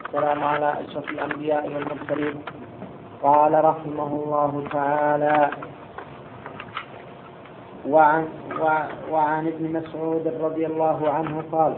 والسلام على أشرف الأنبياء والمرسلين. قال رحمه الله تعالى: وعن ابن مسعود رضي الله عنه قال: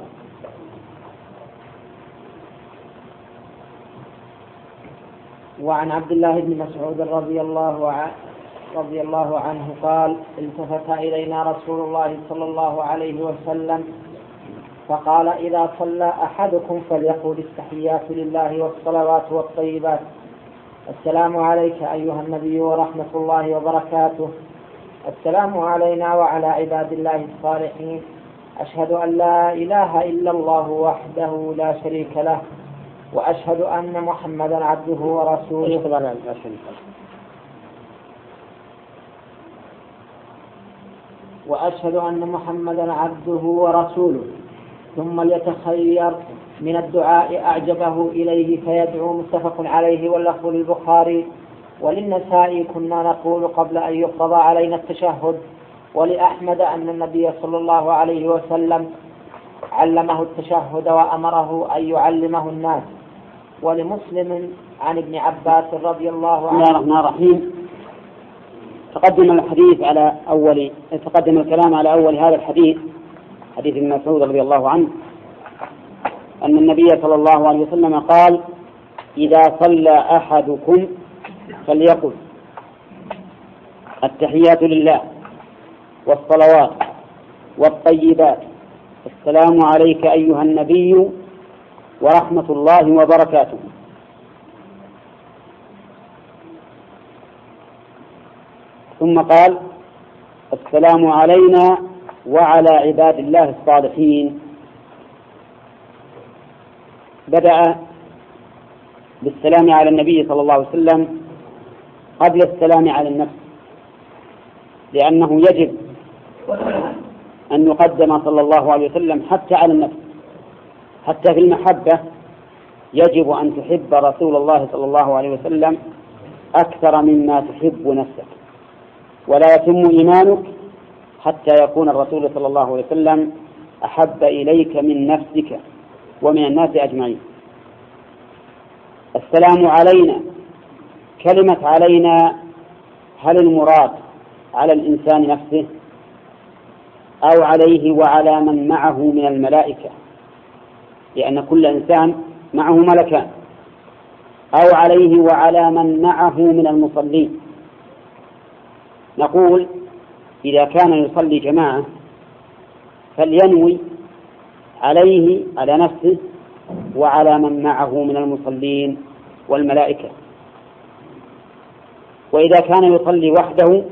وعن عبد الله بن مسعود رضي الله عنه قال: التفت إلينا رسول الله صلى الله عليه وسلم فقال: إذا صلى أحدكم فليقول التحيات لله والصلوات والطيبات: السلام عليك أيها النبي ورحمة الله وبركاته، السلام علينا وعلى عباد الله الصالحين، أشهد أن لا إله إلا الله وحده لا شريك له، وأشهد أن محمدا عبده ورسوله. وأشهد أن محمدا عبده ورسوله. ثم ليتخير من الدعاء أعجبه إليه فيدعو. متفق عليه، واللفظ للبخاري. وللنسائي: كنا نقول قبل أن يفرض علينا التشهد. ولأحمد أن النبي صلى الله عليه وسلم علمه التشهد وأمره أن يعلمه الناس. ولمسلم عن ابن عباس رضي الله عنه. بسم الله الرحمن الرحيم. تقدم الكلام على أول هذا الحديث، حديث ابن مسعود رضي الله عنه، أن النبي صلى الله عليه وسلم قال: إذا صلى أحدكم فليقل التحيات لله والصلوات والطيبات: السلام عليك أيها النبي ورحمة الله وبركاته. ثم قال: السلام علينا وعلى عباد الله الصالحين. بدأ بالسلام على النبي صلى الله عليه وسلم قبل السلام على النفس، لأنه يجب أن يقدم صلى الله عليه وسلم حتى على النفس. حتى في المحبة يجب أن تحب رسول الله صلى الله عليه وسلم أكثر مما تحب نفسك، ولا يتم إيمانك حتى يكون الرسول صلى الله عليه وسلم أحب إليك من نفسك ومن الناس أجمعين. السلام علينا، كلمة علينا هل المراد على الإنسان نفسه أو عليه وعلى من معه من الملائكة؟ لأن كل إنسان معه ملكان. أو عليه وعلى من معه من المصلين؟ نقول: إذا كان يصلي جماعة فلينوي عليه على نفسه وعلى من معه من المصلين والملائكة. وإذا كان يصلي وحده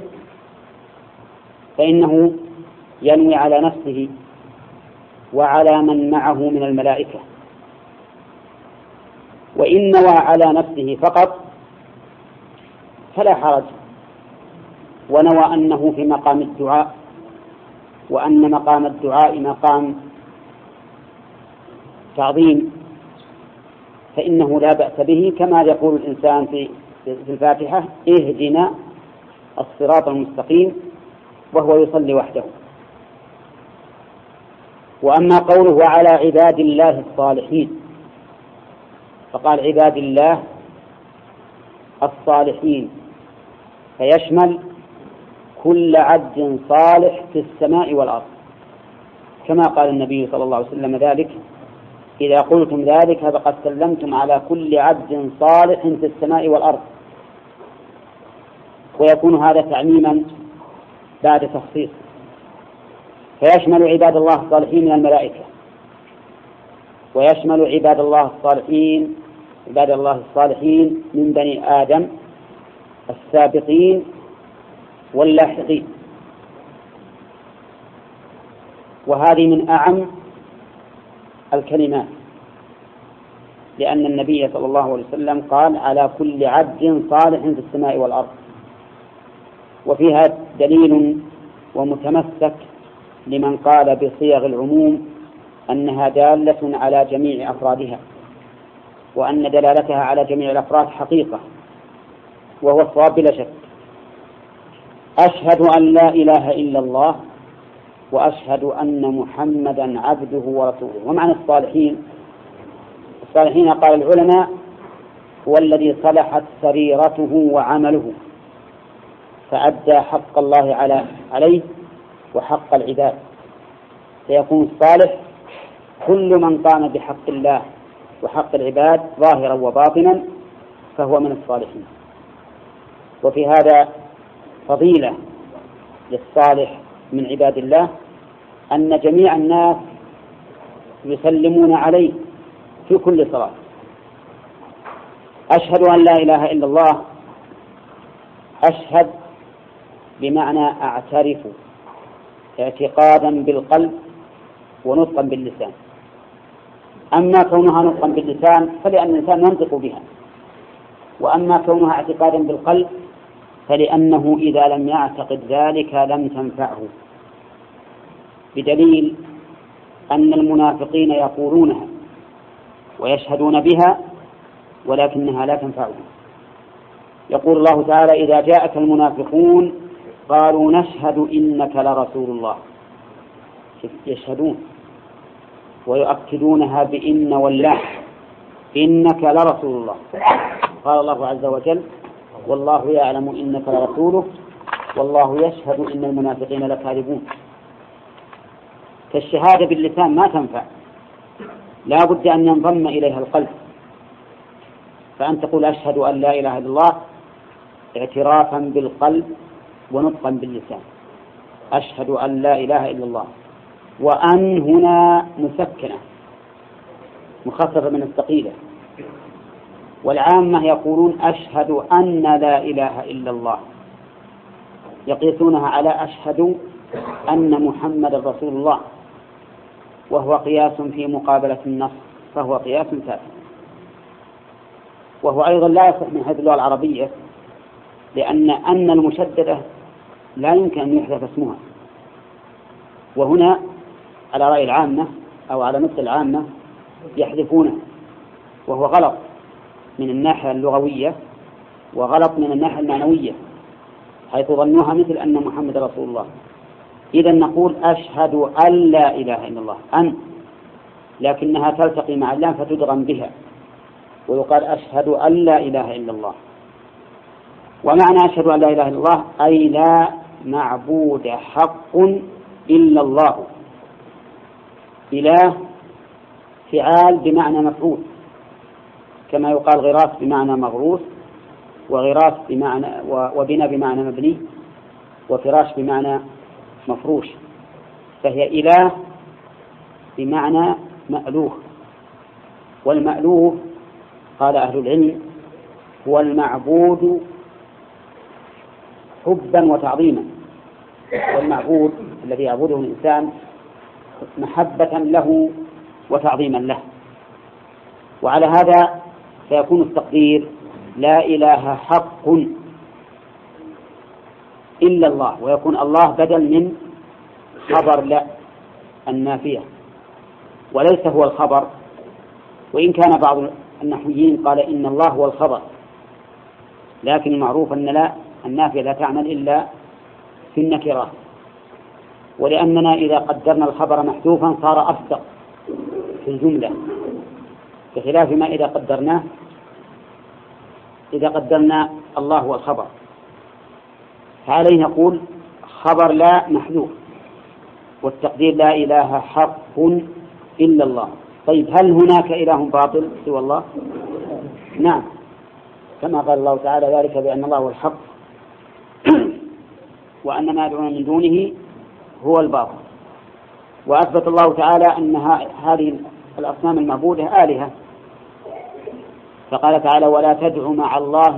فإنه ينوي على نفسه وعلى من معه من الملائكة. وإن نوى على نفسه فقط فلا حرج، ونوى أنه في مقام الدعاء، وأن مقام الدعاء مقام تعظيم، فإنه لا بأس به، كما يقول الإنسان في الفاتحة: اهدنا الصراط المستقيم، وهو يصلي وحده. وأما قوله وعلى عباد الله الصالحين، فقال عباد الله الصالحين، فيشمل كل عبد صالح في السماء والأرض، كما قال النبي صلى الله عليه وسلم ذلك: إذا قلتم ذلك فقد سلمتم على كل عبد صالح في السماء والأرض. ويكون هذا تعميما بعد تخصيص، فيشمل عباد الله الصالحين من الملائكة، ويشمل عباد الله الصالحين من بني آدم السابقين واللاحقين. وهذه من أعم الكلمات، لأن النبي صلى الله عليه وسلم قال: على كل عبد صالح في السماء والأرض. وفيها دليل ومتمسك لمن قال بصيغ العموم أنها دالة على جميع أفرادها، وأن دلالتها على جميع الأفراد حقيقة، وهو الصواب بلا شك. أشهد أن لا إله إلا الله وأشهد أن محمدا عبده ورسوله. ومعنى الصالحين قال العلماء هو الذي صلحت سريرته وعمله فأدى حق الله عليه وحق العباد، فيكون الصالح كل من قام بحق الله وحق العباد ظاهرا وباطنا فهو من الصالحين. وفي هذا فضيلة للصالح من عباد الله أن جميع الناس يسلمون عليه في كل صلاة. أشهد أن لا إله إلا الله، أشهد بمعنى أعترف اعتقادا بالقلب ونطقا باللسان. أما كونها نطقا باللسان فلأن الإنسان ينطق بها، وأما كونها اعتقادا بالقلب فلأنه إذا لم يعتقد ذلك لم تنفعه، بدليل أن المنافقين يقولونها ويشهدون بها ولكنها لا تنفعهم. يقول الله تعالى: إذا جاءك المنافقون قالوا نشهد إنك لرسول الله. يشهدون ويؤكدونها بإن والله، إنك لرسول الله. قال الله عز وجل: والله يعلم إنك لرسوله والله يشهد إن المنافقين لكاذبون. فالشهادة باللسان ما تنفع، لا بد أن ينضم إليها القلب، فأن تقول أشهد أن لا إله إلا الله اعترافا بالقلب ونطقا باللسان، أشهد أن لا إله إلا الله. وأن هنا مسكنة مخففة من الثقيلة، والعامة يقولون أشهد أن لا إله إلا الله، يقيسونها على أشهد أن محمد رسول الله، وهو قياس في مقابلة النص، فهو قياس ثابت. وهو أيضا لا يصح من حيث اللغة العربية، لأن المشددة لا يمكن أن يحذف اسمها، وهنا على رأي العامة أو على مثل العامة يحذفونه، وهو غلط من الناحية اللغوية وغلط من الناحية المعنوية، حيث ظنوها مثل أن محمد رسول الله. إذا نقول أشهد أن لا إله إلا الله، أن، لكنها تلتقي مع اللام فتدغم بها ويقال أشهد أن لا إله إلا الله. ومعنى أشهد أن لا إله إلا الله أي لا معبود حق إلا الله. إله فعال بمعنى مفعول، كما يقال غراس بمعنى مغروس، وغراس بمعنى وبنى بمعنى مبني، وفراش بمعنى مفروش، فهي إله بمعنى مألوه. والمألوه قال أهل العلم هو المعبود حبا وتعظيما، والمعبود الذي يعبده الإنسان محبة له وتعظيما له. وعلى هذا فيكون التقدير لا إله حق إلا الله، ويكون الله بدل من خبر لا النافية، وليس هو الخبر، وإن كان بعض النحويين قال إن الله هو الخبر، لكن المعروف أن لا النافية لا تعمل إلا في النكرات، ولأننا إذا قدرنا الخبر محذوفا صار أصدق في الجملة، بخلاف ما إذا قدرنا الله هو الخبر، فعليه نقول خبر لا محذوف، والتقدير لا إله حق إلا الله. طيب هل هناك إله باطل سوى الله؟ نعم، كما قال الله تعالى ذلك بأن الله هو الحق وأن ما يدعون من دونه هو الباطل. وأثبت الله تعالى أن هذه الأصنام المعبودة آلهة، فقال تعالى ولا تدع مع الله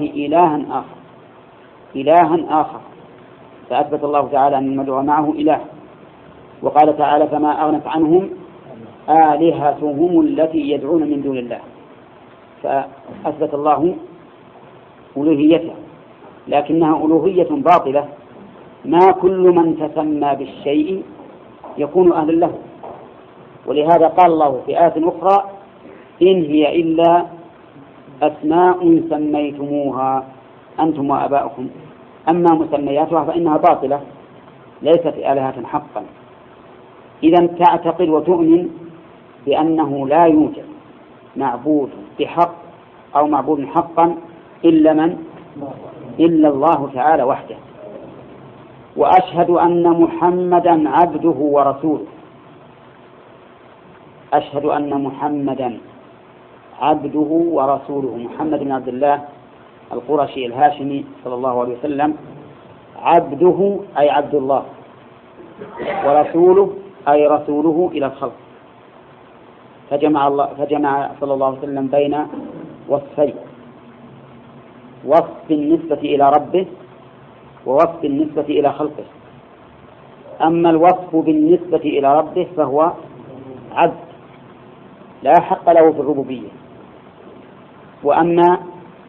إلها آخر، فأثبت الله تعالى أن المدعو معه إله. وقال تعالى فما أغنت عنهم آلهتهم التي يدعون من دون الله، فأثبت الله ألوهيته، لكنها ألوهية باطلة، ما كل من تسمى بالشيء يكون أهلا له. ولهذا قال الله في آية أخرى إن هي إلا أسماء سميتموها أنتم وآباؤكم، أما مسمياتها فإنها باطلة ليست آلهة حقا. إذا تعتقد وتؤمن بأنه لا يوجد معبود بحق أو معبود حقا إلا الله تعالى وحده. وأشهد أن محمدا عبده ورسوله. أشهد أن محمدا عبده ورسوله. محمد بن عبد الله القرشي الهاشمي صلى الله عليه وسلم، عبده أي عبد الله، ورسوله أي رسوله إلى الخلق. فجمع صلى الله عليه وسلم بين وصفين: وصف بالنسبة إلى ربه ووصف بالنسبة إلى خلقه. أما الوصف بالنسبة إلى ربه فهو عبد لا حق له في الربوبية، وأما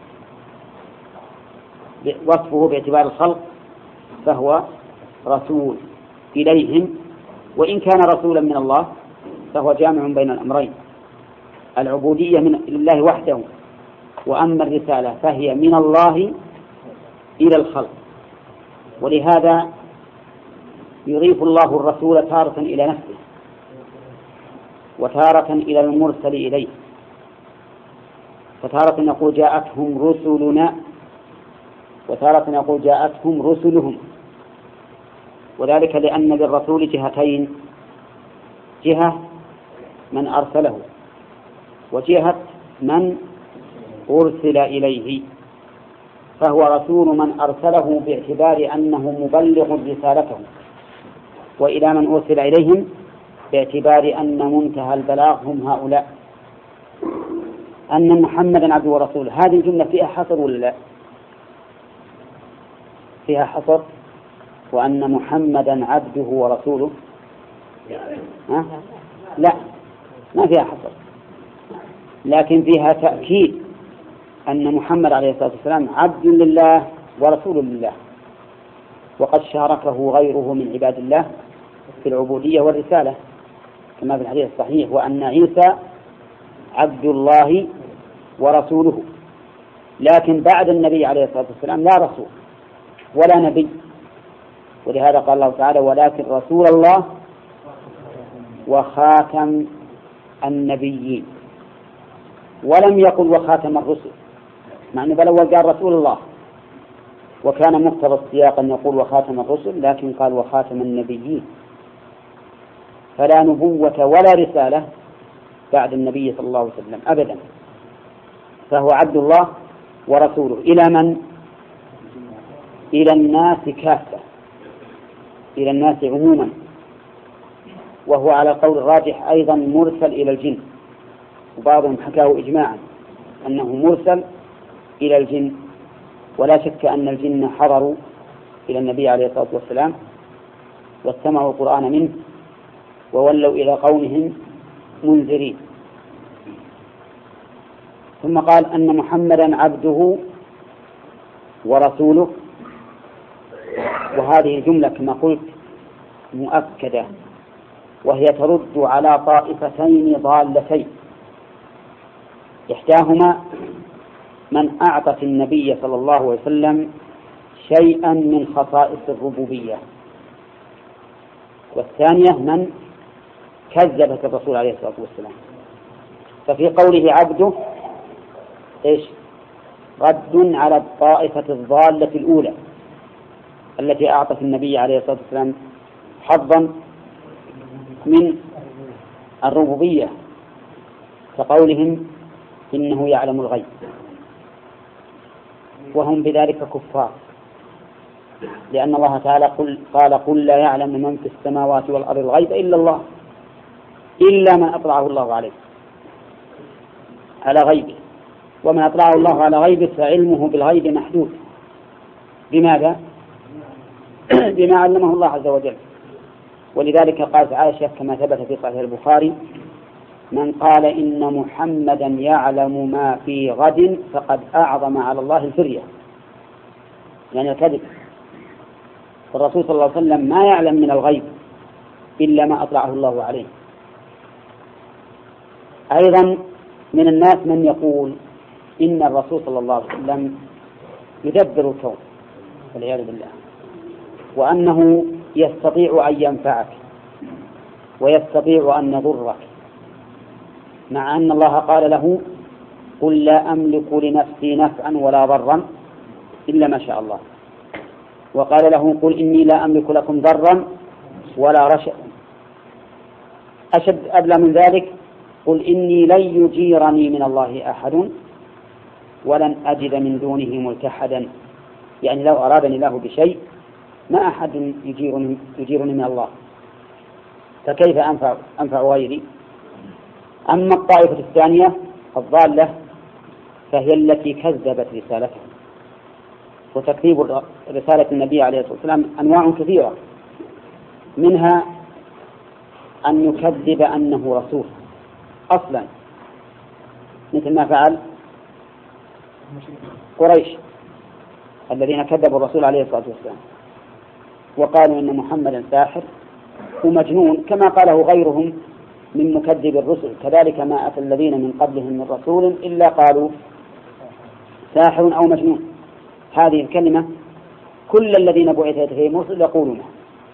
وصفه باعتبار الخلق فهو رسول إليهم، وإن كان رسولا من الله فهو جامع بين الأمرين: العبودية لله وحده، وأما الرسالة فهي من الله إلى الخلق. ولهذا يضيف الله الرسول تارة إلى نفسه وتارة إلى المرسل إليه، فتارة يقول جاءتهم رسلنا، وتارة يقول جاءتهم رسلهم، وذلك لأن للرسول جهتين: جهة من أرسله وجهة من أرسل إليه، فهو رسول من أرسله باعتبار أنه مبلغ رسالته، وإلى من أرسل إليهم باعتبار أن منتهى البلاغ هم هؤلاء. أن محمدا عبده ورسوله، هذه الجملة فيها حصر ولا لا؟ فيها حصر. وأن محمدا عبده ورسوله لا، ما فيها حصر، لكن فيها تأكيد أن محمد عليه الصلاة والسلام عبد لله ورسول لله، وقد شاركه غيره من عباد الله في العبودية والرسالة كما في الحديث الصحيح: وأن عيسى عبد الله ورسوله. لكن بعد النبي عليه الصلاة والسلام لا رسول ولا نبي، ولهذا قال الله تعالى: ولكن رسول الله وخاتم النبيين، ولم يقل وخاتم الرسل، مع أنه بالأول قال رسول الله، وكان مقتضى السياق أن يقول وخاتم الرسل، لكن قال وخاتم النبيين، فلا نبوة ولا رسالة بعد النبي صلى الله عليه وسلم أبدا، فهو عبد الله ورسوله. إلى من؟ إلى الناس كافة، إلى الناس عموما، وهو على قول الراجح أيضا مرسل إلى الجن، وبعضهم حكاه إجماعا أنه مرسل إلى الجن، ولا شك أن الجن حضروا إلى النبي عليه الصلاة والسلام واستمعوا القرآن منه وولوا إلى قومهم منذرين. ثم قال أن محمدا عبده ورسوله، وهذه الجملة كما قلت مؤكدة، وهي ترد على طائفتين ضالتين: إحداهما من أعطت النبي صلى الله عليه وسلم شيئا من خصائص الربوبية، والثانية من كذبت الرسول عليه الصلاة والسلام. ففي قوله عبده رد على الطائفة الضالة الأولى التي أعطت النبي عليه الصلاة والسلام حظا من الربوبية، كقولهم إنه يعلم الغيب، وهم بذلك كفار، لأن الله تعالى قال: قل لا يعلم من في السماوات والأرض الغيب إلا الله، إلا من أطلعه الله على غيبه، ومن أطلعه الله على غيبه فعلمه بالغيب محدود. بماذا؟ بما علمه الله عز وجل. ولذلك قالت عائشة كما ثبت في صحيح البخاري: من قال إن محمدا يعلم ما في غد فقد أعظم على الله الفرية، يعني الكذب. فالرسول صلى الله عليه وسلم ما يعلم من الغيب إلا ما أطلعه الله عليه. أيضا من الناس من يقول إن الرسول صلى الله عليه وسلم يدبر الكون والعياذ بالله، وأنه يستطيع أن ينفعك ويستطيع أن يضرك، مع أن الله قال له قل لا أملك لنفسي نفعا ولا ضرا إلا ما شاء الله، وقال له قل إني لا أملك لكم ضرا ولا رشدا. أشد أبلى من ذلك قل إني لن يجيرني من الله أحد ولن أجد من دونه ملتحدا، يعني لو أرادني الله بشيء ما أحد يجيرني من الله، فكيف أنفع غيري؟ أما الطائفة الثانية الضالة فهي التي كذبت رسالته، وتكذيب رسالة النبي عليه الصلاة والسلام أنواع كثيرة، منها أن يكذب أنه رسول أصلا، مثل ما فعل قريش الذين كذبوا الرسول عليه الصلاة والسلام وقالوا إن محمدا ساحر ومجنون، كما قاله غيرهم من مكذب الرسل، كذلك ما أتى الذين من قبلهم من رسول إلا قالوا ساحر أو مجنون. هذه الكلمة كل الذين بعثت إليهم الرسل يقولونها.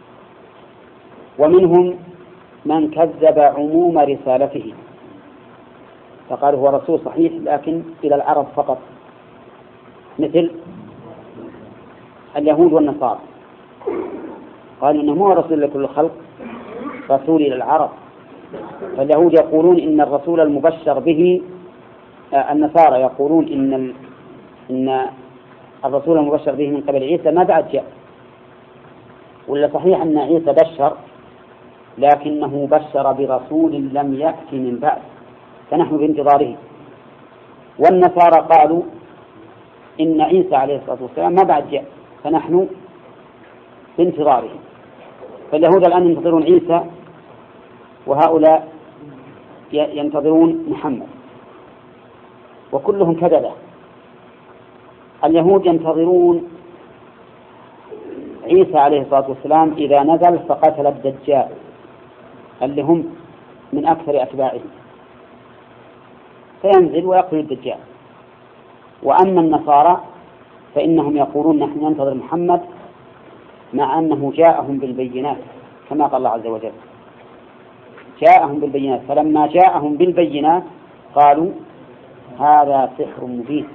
ومنهم من كذب عموم رسالته فقال هو رسول صحيح لكن إلى العرب فقط، مثل اليهود والنصارى قالوا إنه هو رسول لكل الخلق، رسول إلى العرب. فاليهود يقولون إن الرسول المبشر به، النصارى يقولون إن الرسول المبشر به من قبل عيسى ما بعد جاء، ولا صحيح أن عيسى بشر لكنه بشر برسول لم يأتي من بعد فنحن بانتظاره. والنصارى قالوا إن عيسى عليه الصلاة والسلام ما بعد جاء فنحن بانتظاره. فاليهود الآن ينتظرون عيسى وهؤلاء ينتظرون محمد، وكلهم كذبة. اليهود ينتظرون عيسى عليه الصلاة والسلام إذا نزل فقتل الدجال اللي هم من أكثر أتباعه، فينزل ويقتل الدجال. وأما النصارى فإنهم يقولون نحن ننتظر محمد مع أنه جاءهم بالبينات كما قال الله عز وجل، جاءهم بالبينات، فلما جاءهم بالبينات قالوا هذا سحر مبين.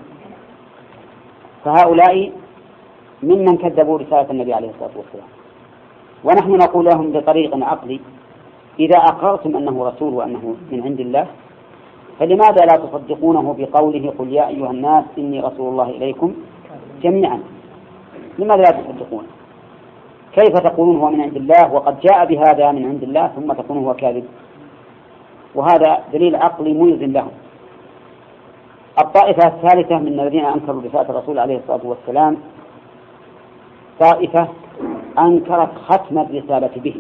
فهؤلاء ممن كذبوا رسالة النبي عليه الصلاة والسلام. ونحن نقول لهم بطريق عقلي إذا أقررتم أنه رسول وأنه من عند الله فلماذا لا تصدقونه بقوله قل يا أيها الناس إني رسول الله إليكم جميعا؟ لماذا لا تصدقون؟ كيف تقولون هو من عند الله وقد جاء بهذا من عند الله ثم تقولون هو كاذب؟ وهذا دليل عقلي ملزم لهم. الطائفة الثالثة من الذين أنكروا رسالة الرسول عليه الصلاة والسلام طائفة أنكرت ختم الرسالة به،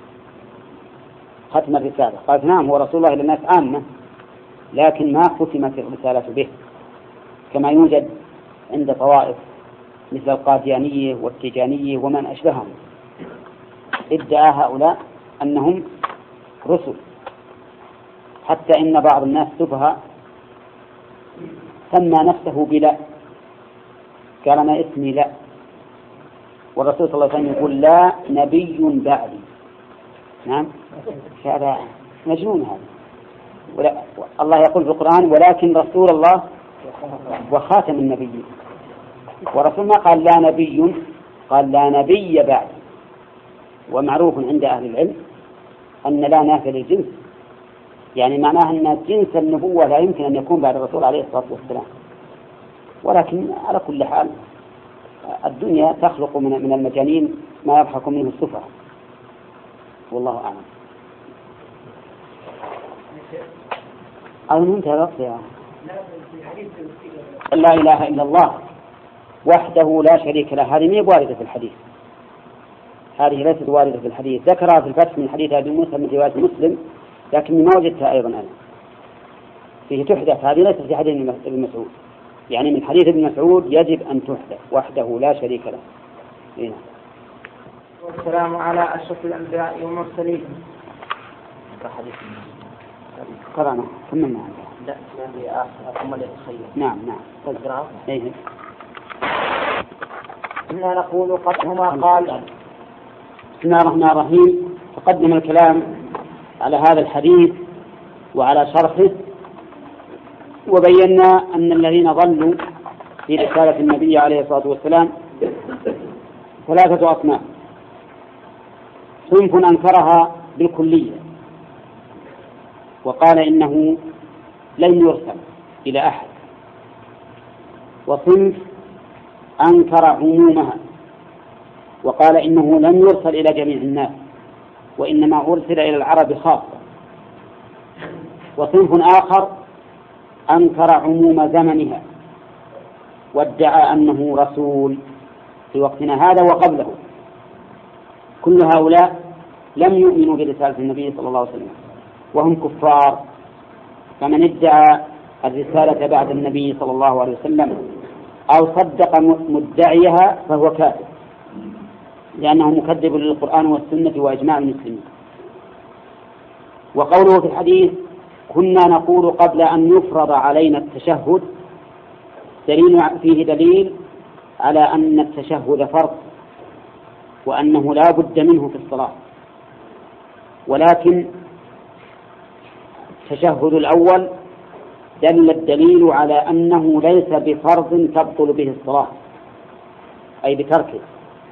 ختم الرسالة، قالت نعم هو رسول الله للناس عامة لكن ما ختمت الرسالة به، كما يوجد عند طوائف مثل القاديانية والتيجانية ومن أشبههم، ادعى هؤلاء أنهم رسل، حتى إن بعض الناس سفهاء سمى نفسه بلا، قال أنا اسمي لا، والرسول صلى الله عليه وسلم يقول لا نبي بعدي. نعم هذا مجنون هذا. الله يقول في القرآن ولكن رسول الله وخاتم النبيين، ورسول ما قال لا نبي، قال لا نبي بعد. ومعروف عند أهل العلم أن لا نافية للجنس، يعني معناه أن جنس النبوة لا يمكن أن يكون بعد الرسول عليه الصلاة والسلام. ولكن على كل حال الدنيا تخلق من المجانين ما يضحك منه السفهاء، والله أعلم. أظن انتهى الوقت يا لا إله إلا الله وحده لا شريك له، هذه ما واردة في الحديث، هذه ليست واردة في الحديث، ذكرها في الفتح من حديث أبي موسى من رواية مسلم لكن ما وجدتها أيضا أنا فيه تحدث، هذه ليست في حديث ابن مسعود، يعني من حديث ابن مسعود يجب أن تحدث وحده لا شريك له. هنا. والسلام على أشرف الأنبياء والمرسلين. قرأنا كملنا. لا ثم للخير. نعم تقرأ. إيه. إننا نقول قد هما قال. بسم الله الرحمن الرحيم. تقدم الكلام على هذا الحديث وعلى شرحه، وبينا أن الذين ضلوا في رسالة النبي عليه الصلاة والسلام ثلاثة أصناف: صنف أنكرها بالكلية وقال إنه لن يرسل إلى أحد، وصنف أنكر عمومها وقال إنه لن يرسل إلى جميع الناس وإنما أرسل إلى العرب خاصة، وصنف آخر أنكر عموم زمنها وادعى أنه رسول في وقتنا هذا وقبله. كل هؤلاء لم يؤمنوا برسالة النبي صلى الله عليه وسلم وهم كفار، فمن ادعى الرسالة بعد النبي صلى الله عليه وسلم أو صدق مدعيها فهو كافر، لأنه مكذب للقرآن والسنة وإجماع المسلمين. وقوله في الحديث: كنا نقول قبل أن يفرض علينا التشهد، فيه دليل على أن التشهد فرض وأنه لا بد منه في الصلاة، ولكن التشهد الأول دل الدليل على أنه ليس بفرض تبطل به الصلاة، أي بتركه.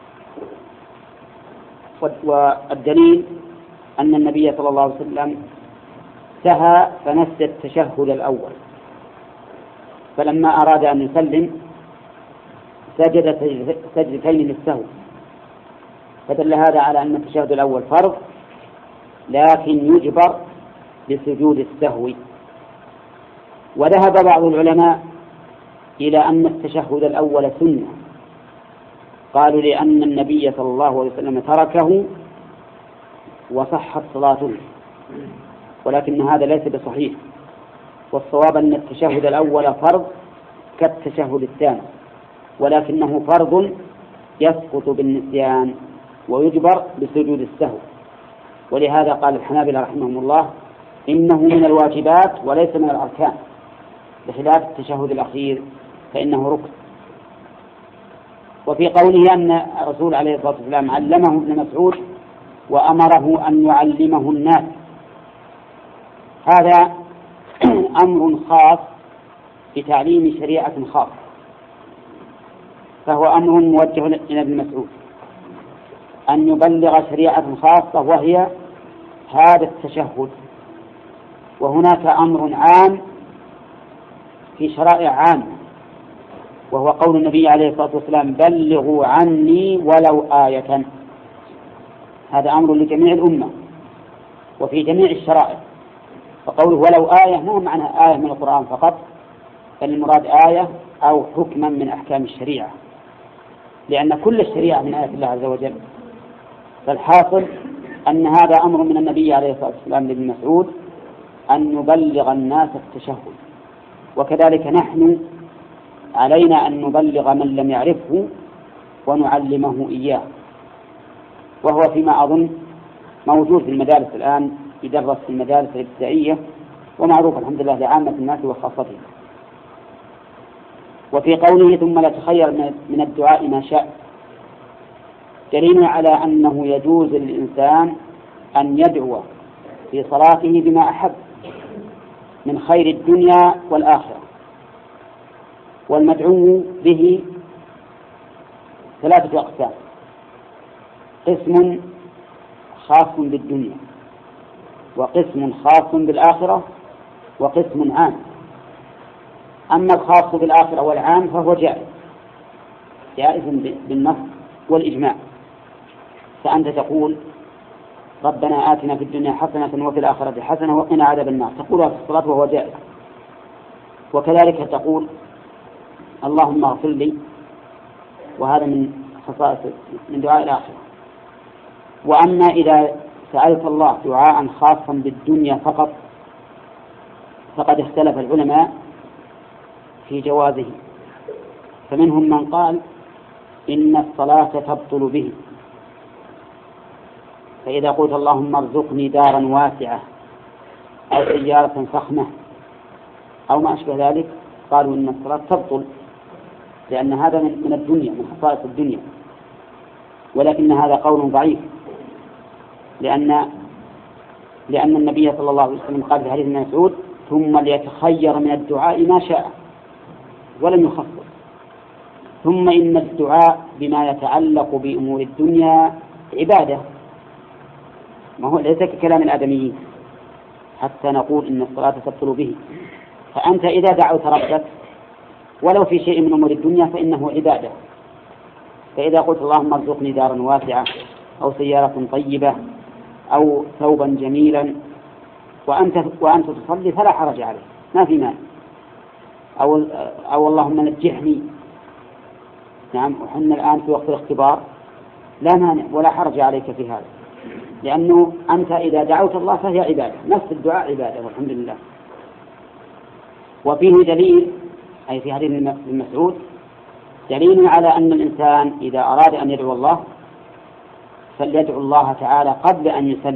والدليل أن النبي صلى الله عليه وسلم سهى فنسي التشهد الأول، فلما أراد أن يسلم سجد سجدتين للسهو، فدل هذا على أن التشهد الأول فرض لكن يجبر بسجود السهو. وذهب بعض العلماء إلى أن التشهد الأول سنة، قالوا لأن النبي صلى الله عليه وسلم تركه وصحت صلاته، ولكن هذا ليس بصحيح، والصواب أن التشهد الأول فرض كالتشهد الثاني، ولكنه فرض يسقط بالنسيان ويجبر بسجود السهو. ولهذا قال الحنابلة رحمهم الله إنه من الواجبات وليس من الأركان، بخلاف التشهد الأخير فإنه ركن. وفي قوله أن الرسول عليه الصلاة والسلام علمه ابن مسعود وأمره أن يعلمه الناس، هذا أمر خاص بتعليم شريعة خاصة، فهو أمر موجه إلى ابن مسعود أن يبلغ شريعة خاصة وهي هذا التشهد. وهناك أمر عام في شرائع عامة، وهو قول النبي عليه الصلاة والسلام: بلغوا عني ولو آية. هذا أمر لجميع الأمة وفي جميع الشرائع، فقوله ولو آية ما معنى آية من القرآن فقط، بل المراد آية أو حكما من أحكام الشريعة، لأن كل الشريعة من آيات الله عز وجل. فالحاصل أن هذا أمر من النبي عليه الصلاة والسلام لابن مسعود أن يبلغ الناس التشهد، وكذلك نحن علينا أن نبلغ من لم يعرفه ونعلمه إياه، وهو فيما أظن موجود في المدارس الآن، يدرس في المدارس الابتدائية ومعروف الحمد لله لعامة الناس وخاصتهم. وفي قوله ثم لا تخير من الدعاء ما شاء، دليل على أنه يجوز للإنسان أن يدعو في صلاته بما أحب من خير الدنيا والآخرة. والمدعو به ثلاثة أقسام: قسم خاص بالدنيا، وقسم خاص بالآخرة، وقسم عام. أما الخاص بالآخرة والعام فهو جائز بالنص والإجماع، فأنت تقول: ربنا آتنا في الدنيا حسنة وفي الآخرة حسنة وقنا عذاب النار، تقولها في الصلاة وهو جائز. وكذلك تقول: اللهم اغفر لي، وهذا من خصائص من دعاء الآخرة. وأما إذا سألت الله دعاء خاصا بالدنيا فقط فقد اختلف العلماء في جوازه، فمنهم من قال إن الصلاة تبطل به، فإذا قلت اللهم ارزقني دارا واسعة أو سيارة فخمة أو ما أشبه ذلك، قالوا إن الصلاة تبطل، لأن هذا من الدنيا، من خصائص الدنيا. ولكن هذا قول ضعيف، لأن لأن النبي صلى الله عليه وسلم قال في حديث ابن مسعود: ثم ليتخير من الدعاء ما شاء، ولم يخصص. ثم إن الدعاء بما يتعلق بأمور الدنيا عبادة، ما هو ليس ككلام الآدميين حتى نقول إن الصلاة تبطل به. فأنت إذا دعوت ربك ولو في شيء من أمور الدنيا فإنه عبادة. فإذا قلت: اللهم ارزقني دارا واسعة، أو سيارة طيبة، أو ثوبا جميلا، وأنت تصلي فلا حرج عليه، ما في مانع. أو اللهم نجحني، نعم، وحنا الآن في وقت الاختبار، لا مانع ولا حرج عليك في هذا، لأنه أنت إذا دعوت الله فهي عبادة، نفس الدعاء عبادة والحمد لله. وفيه دليل، أي في حديث ابن مسعود، دليل على أن الإنسان إذا أراد أن يدعو الله فليدعو الله تعالى قبل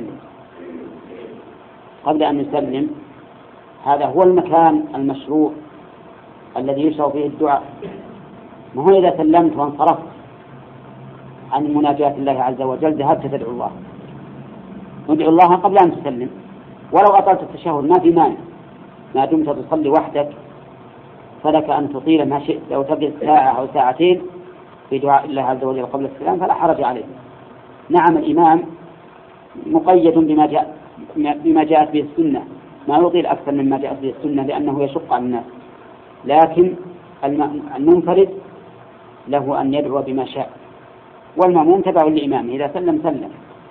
أن يسلم. هذا هو المكان المشروع الذي يشرع فيه الدعاء. ما هو إذا سلمت وانصرفت عن مناجاة الله عز وجل ذهبت تدعو الله. ادعو الله قبل أن تسلم، ولو أطلت التشهد ما في مانع، ما دمت تصلي وحدك فلك أن تطيل ما شئت. لو تجلس ساعة أو ساعتين في دعاء الله عز وجل قبل السلام فلا حرج عليه. نعم، الإمام مقيد بما جاءت به السنة، ما يطيل أكثر مما جاءت به السنة لأنه يشق على الناس، لكن المنفرد له أن يدعو بما شاء، والمأموم تبع للإمام، إذا سلم.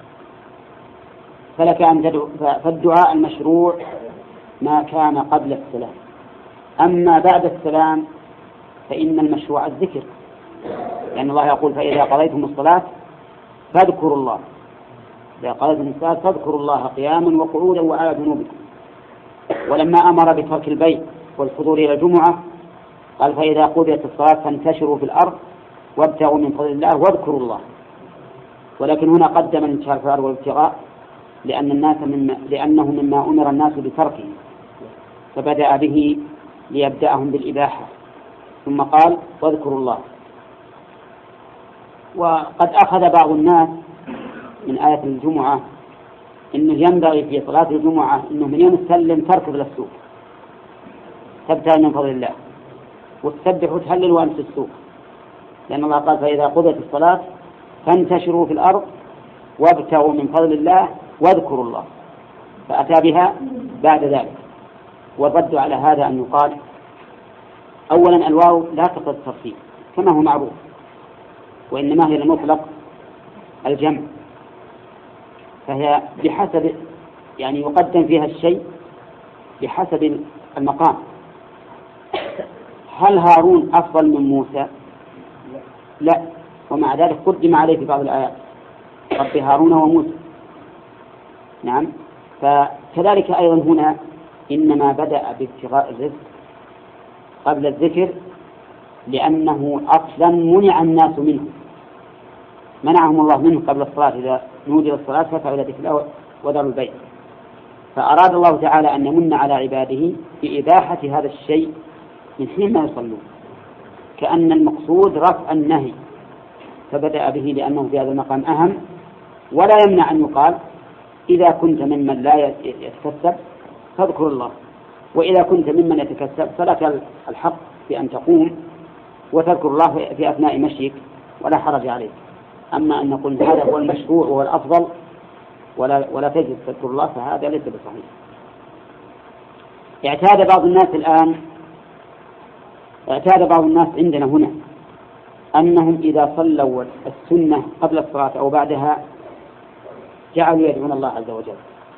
فلك أن تدعو. فالدعاء المشروع ما كان قبل السلام. أما بعد السلام فإن المشروع الذكر، لأن الله يقول: فإذا قضيتم الصلاة فاذكروا الله. إذا قضيتم الصلاة فاذكروا الله قياما وقعودا وعلى جنوبكم. ولما أمر بترك البيت والحضور إلى الجمعة قال: فإذا قضيت الصلاة فانتشروا في الأرض وابتغوا من فضل الله واذكروا الله. ولكن هنا قدم الانتشار في الأرض والابتغاء لأنه مما أمر الناس بتركه، فبدأ به ليبدأهم بالإباحة، ثم قال: واذكروا الله. وقد أخذ بعض الناس من آية الجمعة إنه ينبغي في صلاة الجمعة إنه من يوم السلم تركض للسوق تبتغي من فضل الله، وتسبح وتهلل وأنت في السوق، لأن الله قال: فإذا قضيت الصلاة فانتشروا في الأرض وابتغوا من فضل الله واذكروا الله، فأتى بها بعد ذلك. والرد على هذا أن يقال: أولا الواو لا تقتضي الترتيب كما هو معروف، وإنما هي المطلق الجمع، فهي بحسب يعني يقدم فيها الشيء بحسب المقام. هل هارون أفضل من موسى؟ لا، ومع ذلك قدم عليه في بعض الآيات: رب هارون وموسى. نعم، فكذلك أيضا هنا إنما بدأ بابتغاء الرزق قبل الذكر، لأنه أصلا منع الناس منه، منعهم الله منه قبل الصلاة. إذا نودي الصلاة فافعلوا إلى ذكر الله وذروا البيع. فأراد الله تعالى أن يمن على عباده بإباحة هذا الشيء من حين ما يصلون، كأن المقصود رفع النهي، فبدأ به لأنه في هذا المقام أهم. ولا يمنع أن يقال: إذا كنت ممن لا يتكسب فاذكر الله، وإذا كنت ممن يتكسب فلك الحق في أن تقوم وتذكر الله في أثناء مشيك ولا حرج عليك. أما أن نقول هذا هو المشروع وهو الأفضل ولا تجد تذكر الله فهذا ليس بصحيح. اعتاد بعض الناس عندنا هنا أنهم إذا صلوا السنة قبل الصلاة أو بعدها جعلوا يدعون الله عز وجل،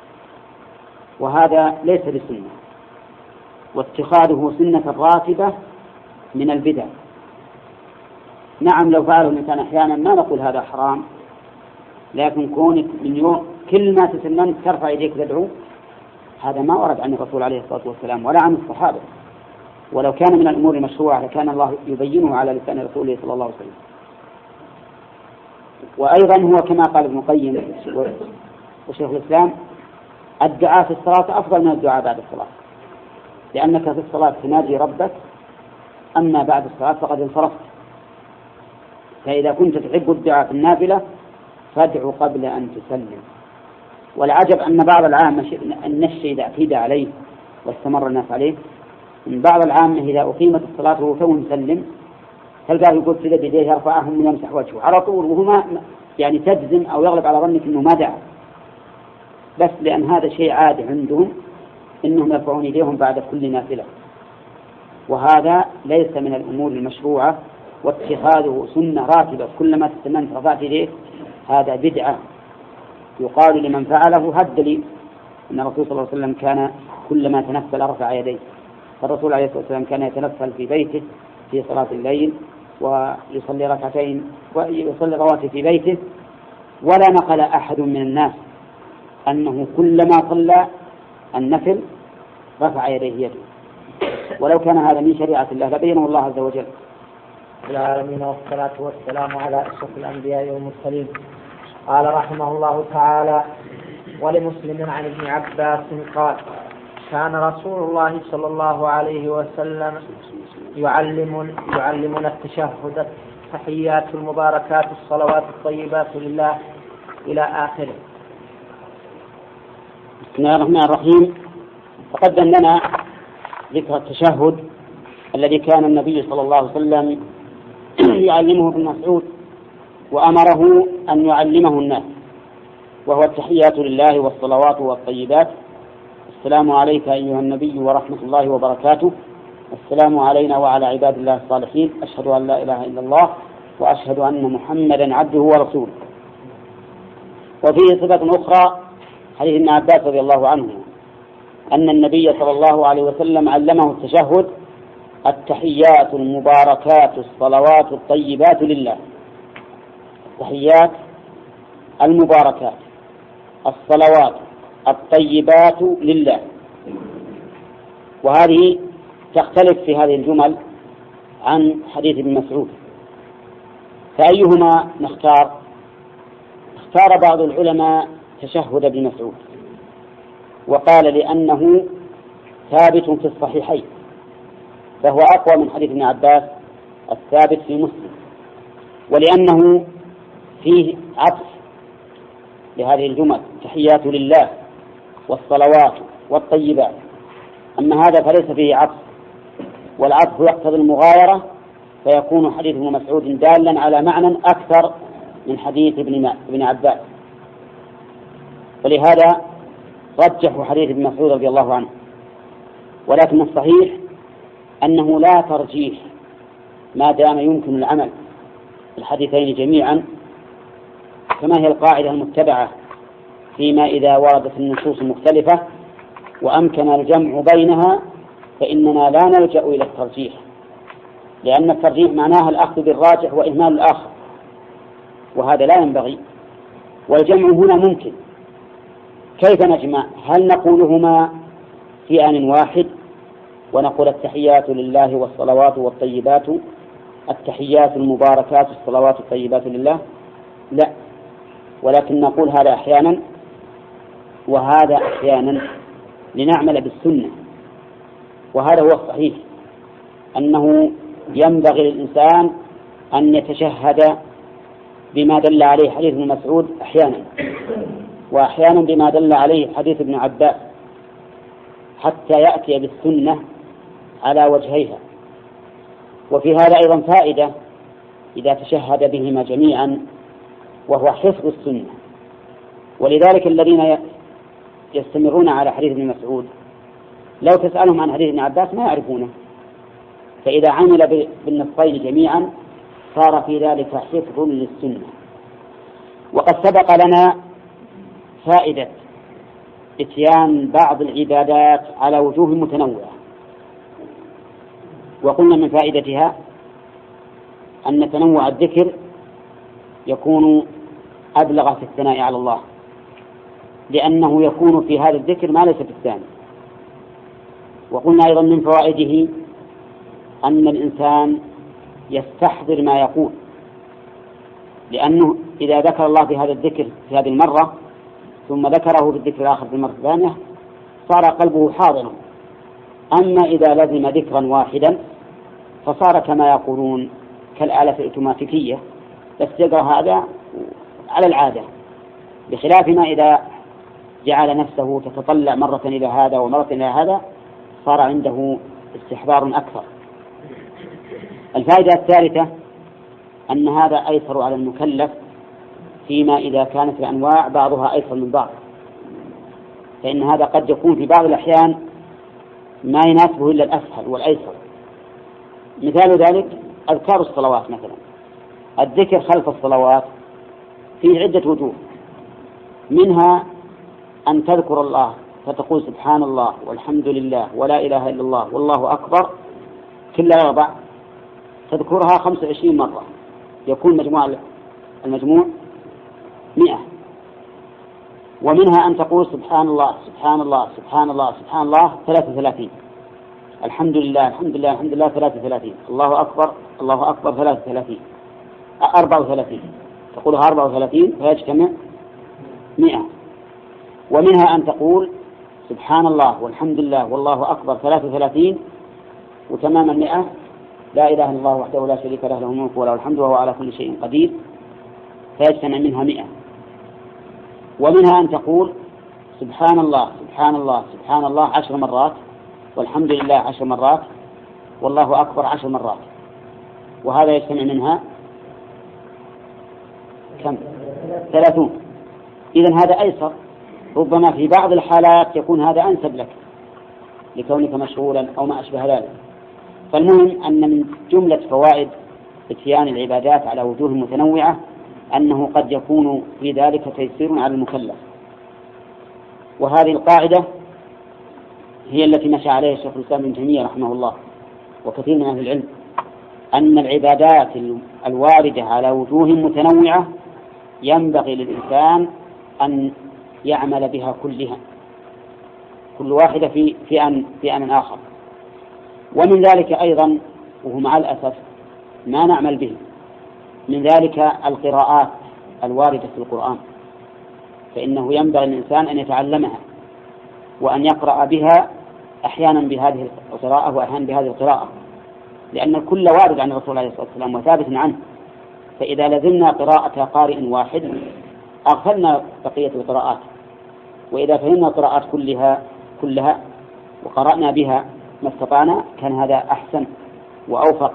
وهذا ليس بسنة، واتخاذه سنة راتبة من البدع. نعم، لو فعله الإنسان أحيانا ما نقول هذا حرام، لكن كونك من يوم كل ما تسلمت ترفع يديك تدعو، هذا ما ورد عن الرسول عليه الصلاة والسلام ولا عن الصحابة. ولو كان من الأمور المشروعة لكان الله يبينه على لسان رسوله صلى الله عليه وسلم. وأيضا هو كما قال ابن القيم وشيخ الإسلام: الدعاء في الصلاة أفضل من الدعاء بعد الصلاة، لأنك في الصلاة تناجي ربك، أما بعد الصلاة فقد انصرفت. فإذا كنت تحب الدعاء في النافلة فادعو قبل أن تسلم، والعجب أن بعض العامة أن الشيء إذا اعتيد عليه واستمر الناس عليه، من بعض العامة إذا أقيمت الصلاة وهو تو مسلم تلقاه يقول في يديه يرفعهم من يمسح وجهه على طول، وهما يعني تجزم أو يغلب على ظنك أنه ما دعا، بس لأن هذا شيء عادي عندهم إنهم يرفعون يديهم بعد كل نافلة، وهذا ليس من الأمور المشروعة، واتخاذه سنة راتبة كلما تستمنت رفعت يديه هذا بدعة يقال لمن فعله هد أن الرسول صلى الله عليه وسلم كان كلما تنفل رفع يديه. فالرسول عليه الصلاة والسلام كان يتنفل في بيته في صلاة الليل ويصلي ركعتين ويصلي رواتب في بيته، ولا نقل أحد من الناس أنه كلما صلى النفل رفع يديه يده، ولو كان هذا من شريعة الله لبينه الله عز وجل. العالمين، والصلاة والسلام على أشرف الأنبياء والمرسلين. قال رحمه الله تعالى: ولمسلم عن ابن عباس قال: كان رسول الله صلى الله عليه وسلم يعلمنا التشهد، التحيات المباركات الصلوات الطيبات لله إلى آخره. بسم الله الرحمن الرحيم. تقدم لنا ذكر التشهد الذي كان النبي صلى الله عليه وسلم يعلمه ابن مسعود وأمره أن يعلمه الناس، وهو التحيات لله والصلوات والطيبات: السلام عليك أيها النبي ورحمة الله وبركاته، السلام علينا وعلى عباد الله الصالحين، أشهد أن لا إله إلا الله وأشهد أن محمدا عبده ورسوله. وفيه صفة أخرى حديث ابن عباس رضي الله عنه أن النبي صلى الله عليه وسلم علمه التشهد: التحيات المباركات الصلوات الطيبات لله. التحيات المباركات الصلوات الطيبات لله، وهذه تختلف في هذه الجمل عن حديث ابن مسعود، فأيهما نختار؟ اختار بعض العلماء تشهد ابن مسعود، وقال لأنه ثابت في الصحيحين فهو أقوى من حديث ابن عباس الثابت في مسلم، ولأنه فيه عطف لهذه الجمل: تحيات لله والصلوات والطيبات. أما هذا فليس فيه عطف، والعطف يقتضي المغايرة، فيكون حديث ابن مسعود دالا على معنى أكثر من حديث ابن عباس، ولهذا رجحوا حديث ابن مسعود رضي الله عنه. ولكن الصحيح أنه لا ترجيح ما دام يمكن العمل الحديثين جميعا، كما هي القاعدة المتبعة فيما إذا وردت النصوص مختلفة وأمكن الجمع بينها فإننا لا نلجأ إلى الترجيح، لأن الترجيح معناه الأخذ بالراجح وإهمال الآخر، وهذا لا ينبغي. والجمع هنا ممكن. كيف نجمع؟ هل نقولهما في آن واحد ونقول التحيات لله والصلوات والطيبات، التحيات المباركات الصلوات الطيبات لله؟ لا، ولكن نقول هذا أحيانا وهذا أحيانا لنعمل بالسنة. وهذا هو الصحيح، أنه ينبغي للإنسان أن يتشهد بما دل عليه حديث ابن مسعود أحيانا، وأحيانا بما دل عليه حديث ابن عباس، حتى يأتي بالسنة على وجهيها. وفي هذا أيضا فائدة إذا تشهد بهما جميعا، وهو حفظ السنة. ولذلك الذين يستمرون على حديث ابن مسعود لو تسألهم عن حديث ابن عباس ما يعرفونه، فإذا عمل بالنصين جميعا صار في ذلك حفظ للسنة. وقد سبق لنا فائدة إتيان بعض العبادات على وجوه متنوعة، وقلنا من فائدتها أن تنوع الذكر يكون أبلغ في الثناء على الله، لأنه يكون في هذا الذكر ما ليس في الثاني. وقلنا أيضا من فوائده أن الإنسان يستحضر ما يقول، لأنه إذا ذكر الله في هذا الذكر في هذه المرة ثم ذكره في الذكر الآخر في المرة الثانية صار قلبه حاضرا. أما إذا لزم ذكرا واحدا فصار كما يقولون كالآلة جعل نفسه تتطلع مرة إلى هذا ومرة إلى هذا صار عنده استحضار أكثر. الفائدة الثالثة أن هذا أيسر على المكلف فيما إذا كانت الأنواع بعضها أيسر من بعض، فإن هذا قد يكون في بعض الأحيان ما يناسبه إلا الأسهل والأيسر. مثال ذلك أذكار الصلوات مثلا، الذكر خلف الصلوات فيه عدة وجوه، منها أن تذكر الله فتقول سبحان الله والحمد لله ولا إله إلا الله والله أكبر كل أربع، تذكرها 25 مرة، يكون المجموع 100. ومنها أن تقول سبحان الله سبحان الله سبحان الله سبحان الله 33، الحمد لله الحمد لله الحمد لله 33، الله أكبر الله أكبر 34، تقولها 34 فيجتمع 100. ومنها أن تقول سبحان الله والحمد لله والله أكبر 33 وتمام 100 لا إله إلا الله وحده لا شريك له له الملك وله الحمد وهو على كل شيء قدير فيجتمع منها 100. ومنها أن تقول سبحان الله سبحان الله سبحان الله 10 مرات والحمد لله 10 مرات والله أكبر 10 مرات، وهذا يجتمع منها كم؟ 30. إذن هذا أيسر، ربما في بعض الحالات يكون هذا أنسب لك لكونك مشغولا أو ما أشبه ذلك. فالمهم أن من جملة فوائد اتيان العبادات على وجوه متنوعة أنه قد يكون في ذلك تيسير على المكلف. وهذه القاعدة هي التي مشى عليها الشيخ الإسلام ابن تيمية رحمه الله وكثير من أهل العلم، أن العبادات الواردة على وجوه متنوعة ينبغي للإنسان أن يعمل بها كلها، كل واحدة في آن آخر. ومن ذلك أيضا، وهو مع الأسف ما نعمل به، من ذلك القراءات الواردة في القرآن، فإنه ينبغي للإنسان أن يتعلمها وأن يقرأ بها أحيانا بهذه القراءة وأحيانا بهذه القراءة، لأن الكل وارد عن الرسول عليه الصلاة والسلام وثابت عنه. فإذا لزمنا قراءة قارئ واحد أغفلنا بقية القراءات، وإذا فهمنا القراءات كلها وقرأنا بها ما استطعنا كان هذا أحسن وأوفق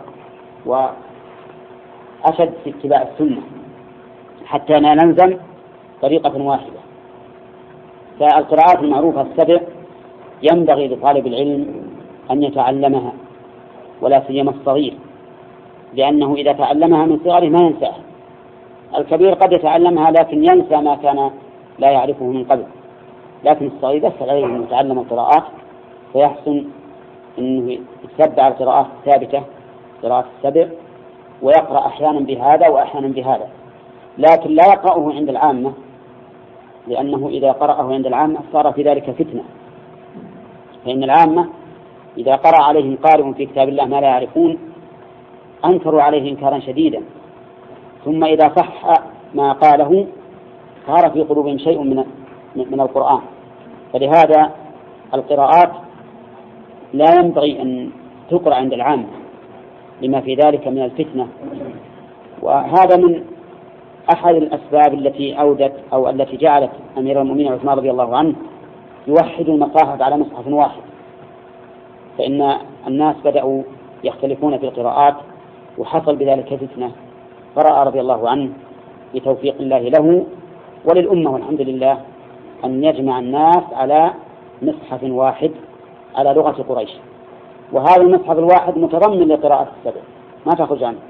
وأشد في اتباع السنة حتى لا نلزم طريقة واحدة. فالقراءات المعروفة السبع ينبغي لطالب العلم أن يتعلمها، ولا سيما الصغير، لأنه إذا تعلمها من صغره ما ينساها. الكبير قد يتعلمها لكن ينسى ما كان لا يعرفه من قبل، لكن الصغير يسهل عليه أن يتعلم القراءات فيحسن أنه يتبع القراءات الثابتة قراءات السبع ويقرأ أحيانا بهذا وأحيانا بهذا، لكن لا يقرأه عند العامة، لأنه إذا قرأه عند العامة صار في ذلك فتنة. فإن العامة إذا قرأ عليهم قارئ في كتاب الله ما لا يعرفون أنكروا عليه إنكارا شديدا، ثم إذا صح ما قاله صار في قلوبهم شيء من القرآن. فلهذا القراءات لا ينبغي أن تقرأ عند العامة لما في ذلك من الفتنة. وهذا من أحد الأسباب التي أودت أو التي جعلت أمير المؤمنين عثمان رضي الله عنه يوحد المصاحف على مصحف واحد، فإن الناس بدأوا يختلفون في القراءات وحصل بذلك فتنة، فرأى رضي الله عنه بتوفيق الله له وللأمة والحمد لله أن يجمع الناس على مصحف واحد على لغة قريش، وهذا المصحف الواحد متضمن لقراءة السبع ما تخرج عنه.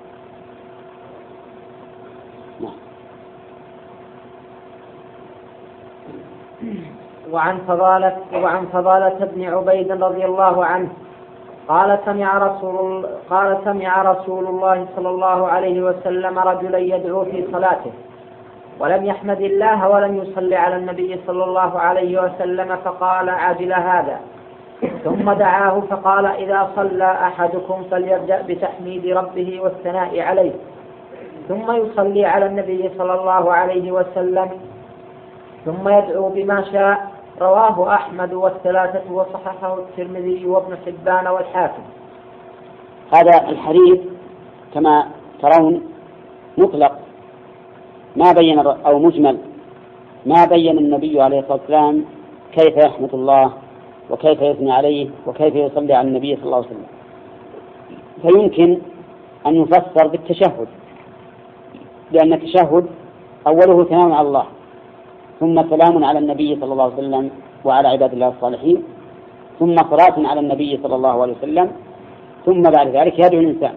وعن فضالة بن عبيد رضي الله عنه قال سمع رسول الله صلى الله عليه وسلم رجلا يدعو في صلاته ولم يحمد الله ولم يصلي على النبي صلى الله عليه وسلم، فقال عجل هذا، ثم دعاه فقال إذا صلى أحدكم فليبدأ بتحميد ربه والثناء عليه ثم يصلي على النبي صلى الله عليه وسلم ثم يدعو بما شاء. رواه أحمد والثلاثة وصححه الترمذي وابن حبان والحاكم. هذا الحديث كما ترون مطلق ما بين أو مجمل ما بين النبي عليه الصلاة والسلام كيف يحمد الله وكيف يثني عليه وكيف يصلي على النبي صلى الله عليه وسلم، فيمكن أن يفسر بالتشهد، لأن التشهد أوله ثناء على الله، ثم سلام على النبي صلى الله عليه وسلم وعلى عباد الله الصالحين، ثم صلاة على النبي صلى الله عليه وسلم، ثم بعد ذلك يدعو الإنسان.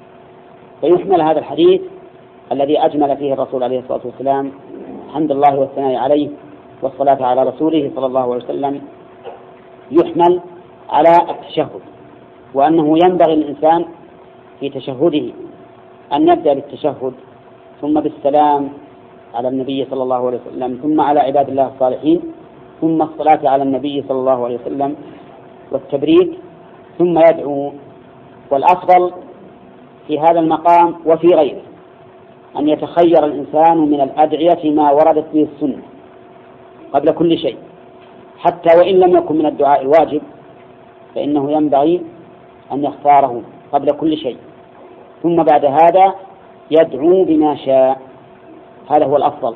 فيحمل هذا الحديث الذي أجمل فيه الرسول عليه الصلاة والسلام حمد الله والثناء عليه والصلاة على رسوله صلى الله عليه وسلم، يحمل على التشهد، وأنه ينبغي الإنسان في تشهده أن يبدأ بالتشهد ثم بالسلام على النبي صلى الله عليه وسلم، ثم على عباد الله الصالحين، ثم الصلاة على النبي صلى الله عليه وسلم والتبريك، ثم يدعو. والأفضل في هذا المقام وفي غيره أن يتخير الإنسان من الأدعية ما وردت به السنة قبل كل شيء، حتى وإن لم يكن من الدعاء الواجب فإنه ينبغي أن يختاره قبل كل شيء، ثم بعد هذا يدعو بما شاء. هذا هو الأفضل.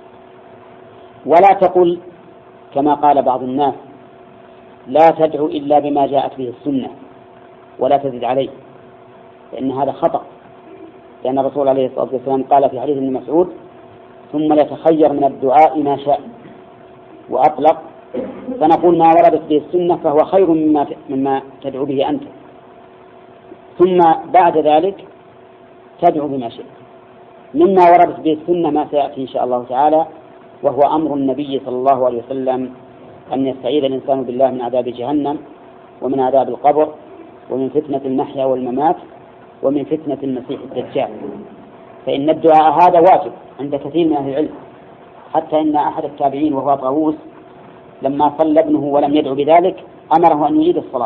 ولا تقل كما قال بعض الناس لا تدعو إلا بما جاءت به السنة ولا تزد عليه، لأن هذا خطأ، لأن الرسول عليه الصلاة والسلام قال في حديث ابن مسعود ثم يتخير من الدعاء ما شاء، وأطلق. فنقول ما وردت به السنة فهو خير مما تدعو به أنت، ثم بعد ذلك تدعو بما شئت. مما وردت به السنة ما سيأتي إن شاء الله تعالى، وهو أمر النبي صلى الله عليه وسلم أن يستعيذ الإنسان بالله من عذاب جهنم ومن عذاب القبر ومن فتنة المحيا والممات ومن فتنة المسيح الدجال. فإن الدعاء هذا واجب عند كثير من أهل العلم، حتى إن أحد التابعين وهو طاووس لما صلى ابنه ولم يدعو بذلك أمره أن يعيد الصلاة.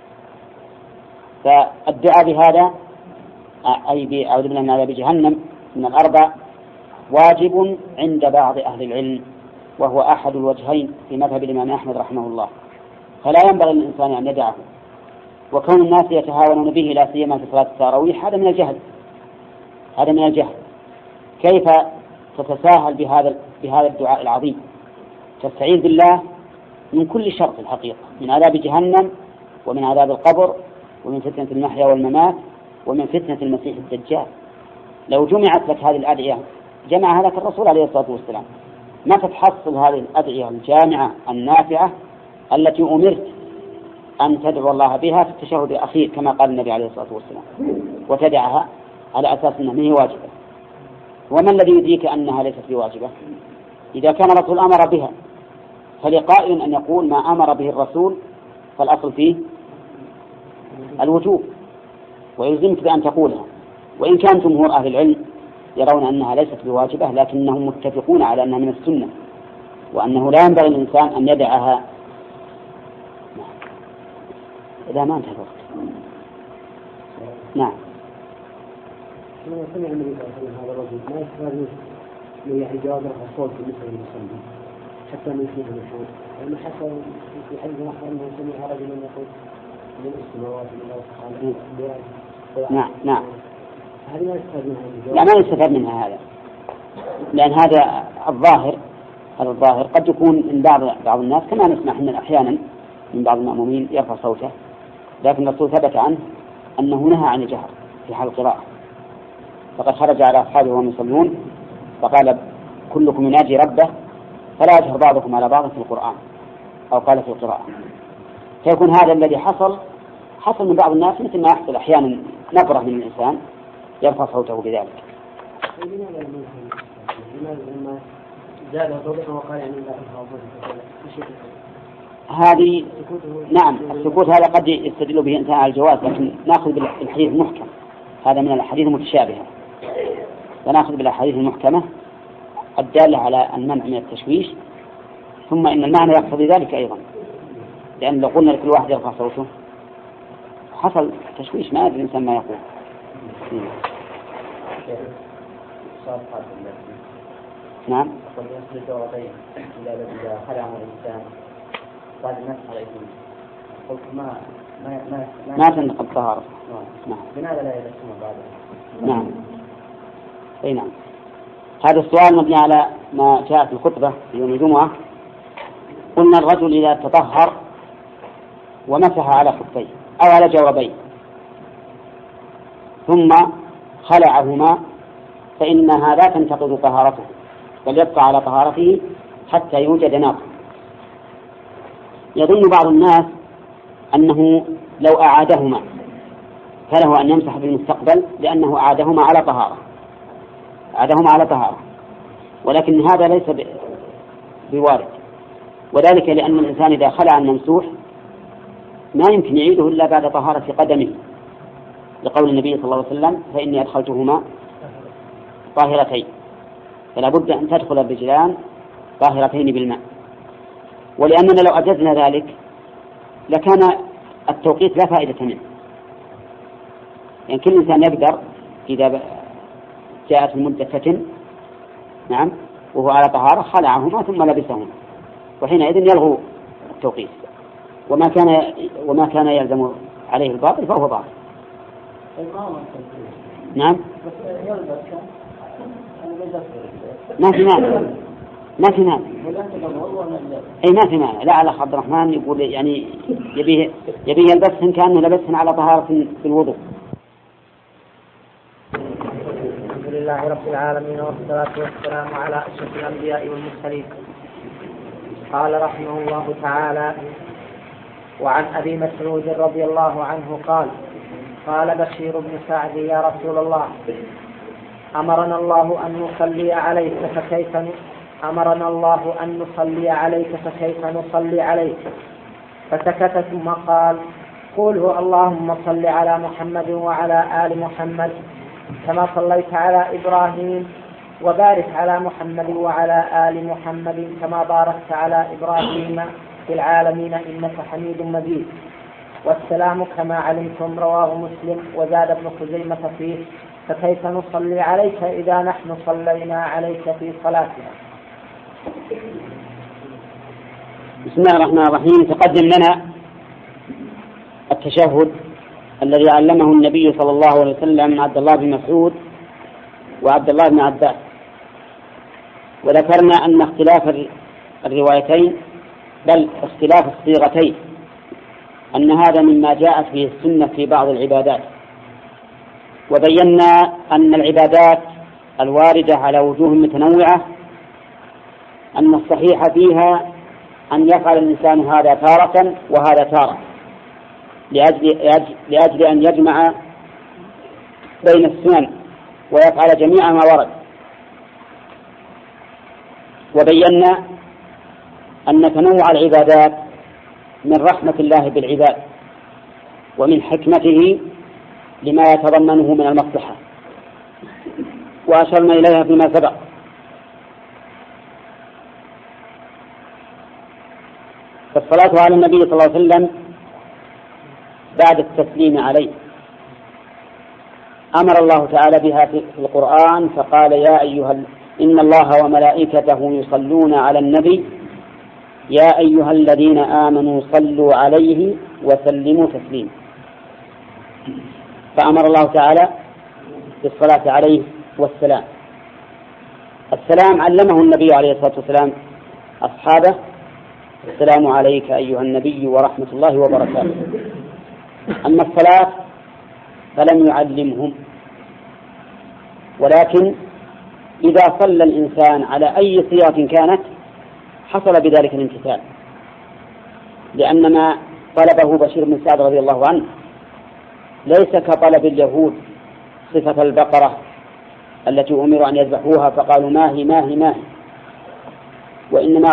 فالدعاء بهذا أي بأعوذ بالله من عذاب جهنم من الأربع واجب عند بعض أهل العلم، وهو أحد الوجهين في مذهب الإمام أحمد رحمه الله، فلا ينبغي للإنسان أن يدعه. وكون الناس يتهاونون به لا سيما في صلاة التراويح هذا من الجهل، هذا من الجهل. كيف تتساهل بهذا الدعاء العظيم؟ تستعيذ بالله من كل شر الحقيقة، من عذاب جهنم ومن عذاب القبر ومن فتنة المحيا والممات ومن فتنة المسيح الدجال. لو جمعت لك هذه الأدعية جمعها لك الرسول عليه الصلاة والسلام، ما تتحصل هذه الأدعية الجامعة النافعة التي أمرت أن تدعو الله بها في التشهد الأخير كما قال النبي عليه الصلاة والسلام، وتدعها على أساس أنها هي واجبة. وما الذي يدريك أنها ليست بواجبة؟ إذا كان الرسول أمر بها فلقائل أن يقول ما أمر به الرسول فالأصل فيه الوجوب، ويلزمك بأن تقولها. وإن كان جمهور أهل العلم يرون أنها ليست بواجبة، لكنهم متفقون على أنها من السنة، وأنه لا ينبغي الإنسان أن يدعها إذا ما انتهى الوقت. نعم. سمع النبي صلى الله عليه وسلم هذا الرجل ما يستفاد من يعني جواب الصوت بالنسبة للمصلي حتى من يسمع الشهود، لأن حتى في حديث آخر أنه سمع رجلا يقول من السماوات من الله سبحانه. نعم. هذه ما يستفاد منها. لا ما يستفاد منها هذا، لأن هذا الظاهر قد يكون من بعض الناس كما نسمع إن أحيانا من بعض المأمومين يرفع صوته، لكن الرسول ثبت عنه أنه نهى عن الجهر في حال القراءة، فقد خرج على أصحابه وهم يصلون فقال كلكم يناجي ربه فلا يجهر بعضكم على بعض في القرآن، أو قال في القراءة. فيكون هذا الذي حصل من بعض الناس مثل ما يحصل أحيانا نبرة من الإنسان يرفع صوته بذلك. هذه نعم السكوت هذا قد يستدل به إنسان على الجواز، لكن نأخذ بالحديث المحكم، هذا من الأحاديث المتشابهة، فنأخذ بالأحاديث المحكمة الدالة على المنع من التشويش. ثم إن المعنى يقتضي ذلك أيضا، لأن لو قلنا لكل واحد يرفع صوته حصل تشويش، ما يدري الإنسان ما يقول. نعم. ما تنقض طهارة. لماذا لا يلزم بعد؟ نعم. أي نعم. هذا السؤال مبني على ما جاء في الخطبة في يوم الجمعة. قلنا الرجل إذا تطهر ومسح على خفيه أو على جوربيه ثم خلعهما فإنها لا تنتقض طهارته، بل يبقى على طهارته حتى يوجد ناقض. يظن بعض الناس أنه لو أعادهما فله أن يمسح بالمستقبل لأنه أعادهما على طهارة، ولكن هذا ليس بوارد، وذلك لأن الإنسان إذا خلع الممسوح ما يمكن يعيده إلا بعد طهارة قدمه، لقول النبي صلى الله عليه وسلم: فإني أدخلتهما طاهرتين، فلا بد أن تدخل الرجلان طاهرتين بالماء. ولأننا لو أجزنا ذلك لكان التوقيت لا فائدة منه، يعني كل إنسان يقدر إذا جاءت المدة فتن وهو على طهارة خلعهما ثم لبسهما، وحينئذ يلغو التوقيت، وما كان يلزم عليه الباطل فهو باطل. نعم، ما في مانع ما في مانع. لا، على عبد الرحمن يقول يعني يبيه يلبسهن كأنه لبسهن على طهارة في الوضوء. الحمد لله رب العالمين، والصلاة والسلام على أشرف الأنبياء والمرسلين. قال رحمه الله تعالى: وعن أبي مسعود رضي الله عنه قال: قال بشير بن سعد: يا رسول الله، أمرنا الله أن نصلي عليك فكيف نصلي عليك؟ فسكت ثم قال: قوله اللهم صل على محمد وعلى آل محمد كما صليت على إبراهيم، وبارك على محمد وعلى آل محمد كما باركت على إبراهيم في العالمين إنك حميد مجيد. والسلام كما علمتم. رواه مسلم. وزاد ابن خزيمة فيه: فكيف نصلي عليك إذا نحن صلينا عليك في صلاتنا؟ بسم الله الرحمن الرحيم. تقدم لنا التشهد الذي علمه النبي صلى الله عليه وسلم عبد الله بن مسعود وعبد الله بن عباس، وذكرنا أن اختلاف الروايتين بل اختلاف الصيغتين أن هذا مما جاءت به السنة في بعض العبادات، وبينا أن العبادات الواردة على وجوه متنوعة أن الصحيح فيها أن يفعل الإنسان هذا تارة وهذا تارة لأجل أن يجمع بين السنن ويفعل جميع ما ورد. وبينا أن تنوع العبادات من رحمة الله بالعباد ومن حكمته لما يتضمنه من المصلحة، وأشرنا إليها فيما سبق. فالصلاة على النبي صلى الله عليه وسلم بعد التسليم عليه أمر الله تعالى بها في القرآن، فقال: إن الله وملائكته يصلون على النبي يا أيها الذين آمنوا صلوا عليه وسلموا تسليما. فأمر الله تعالى بالصلاة عليه والسلام. السلام علمه النبي عليه الصلاة والسلام أصحابه: السلام عليك أيها النبي ورحمة الله وبركاته. أما الصلاة فلم يعلمهم، ولكن إذا صلى الإنسان على أي صيغة كانت حصل بذلك الامتثال، لأن ما طلبه بشير بن سعد رضي الله عنه ليس كطلب اليهود صفة البقرة التي أمروا أن يذبحوها فقالوا ما هي، وإنما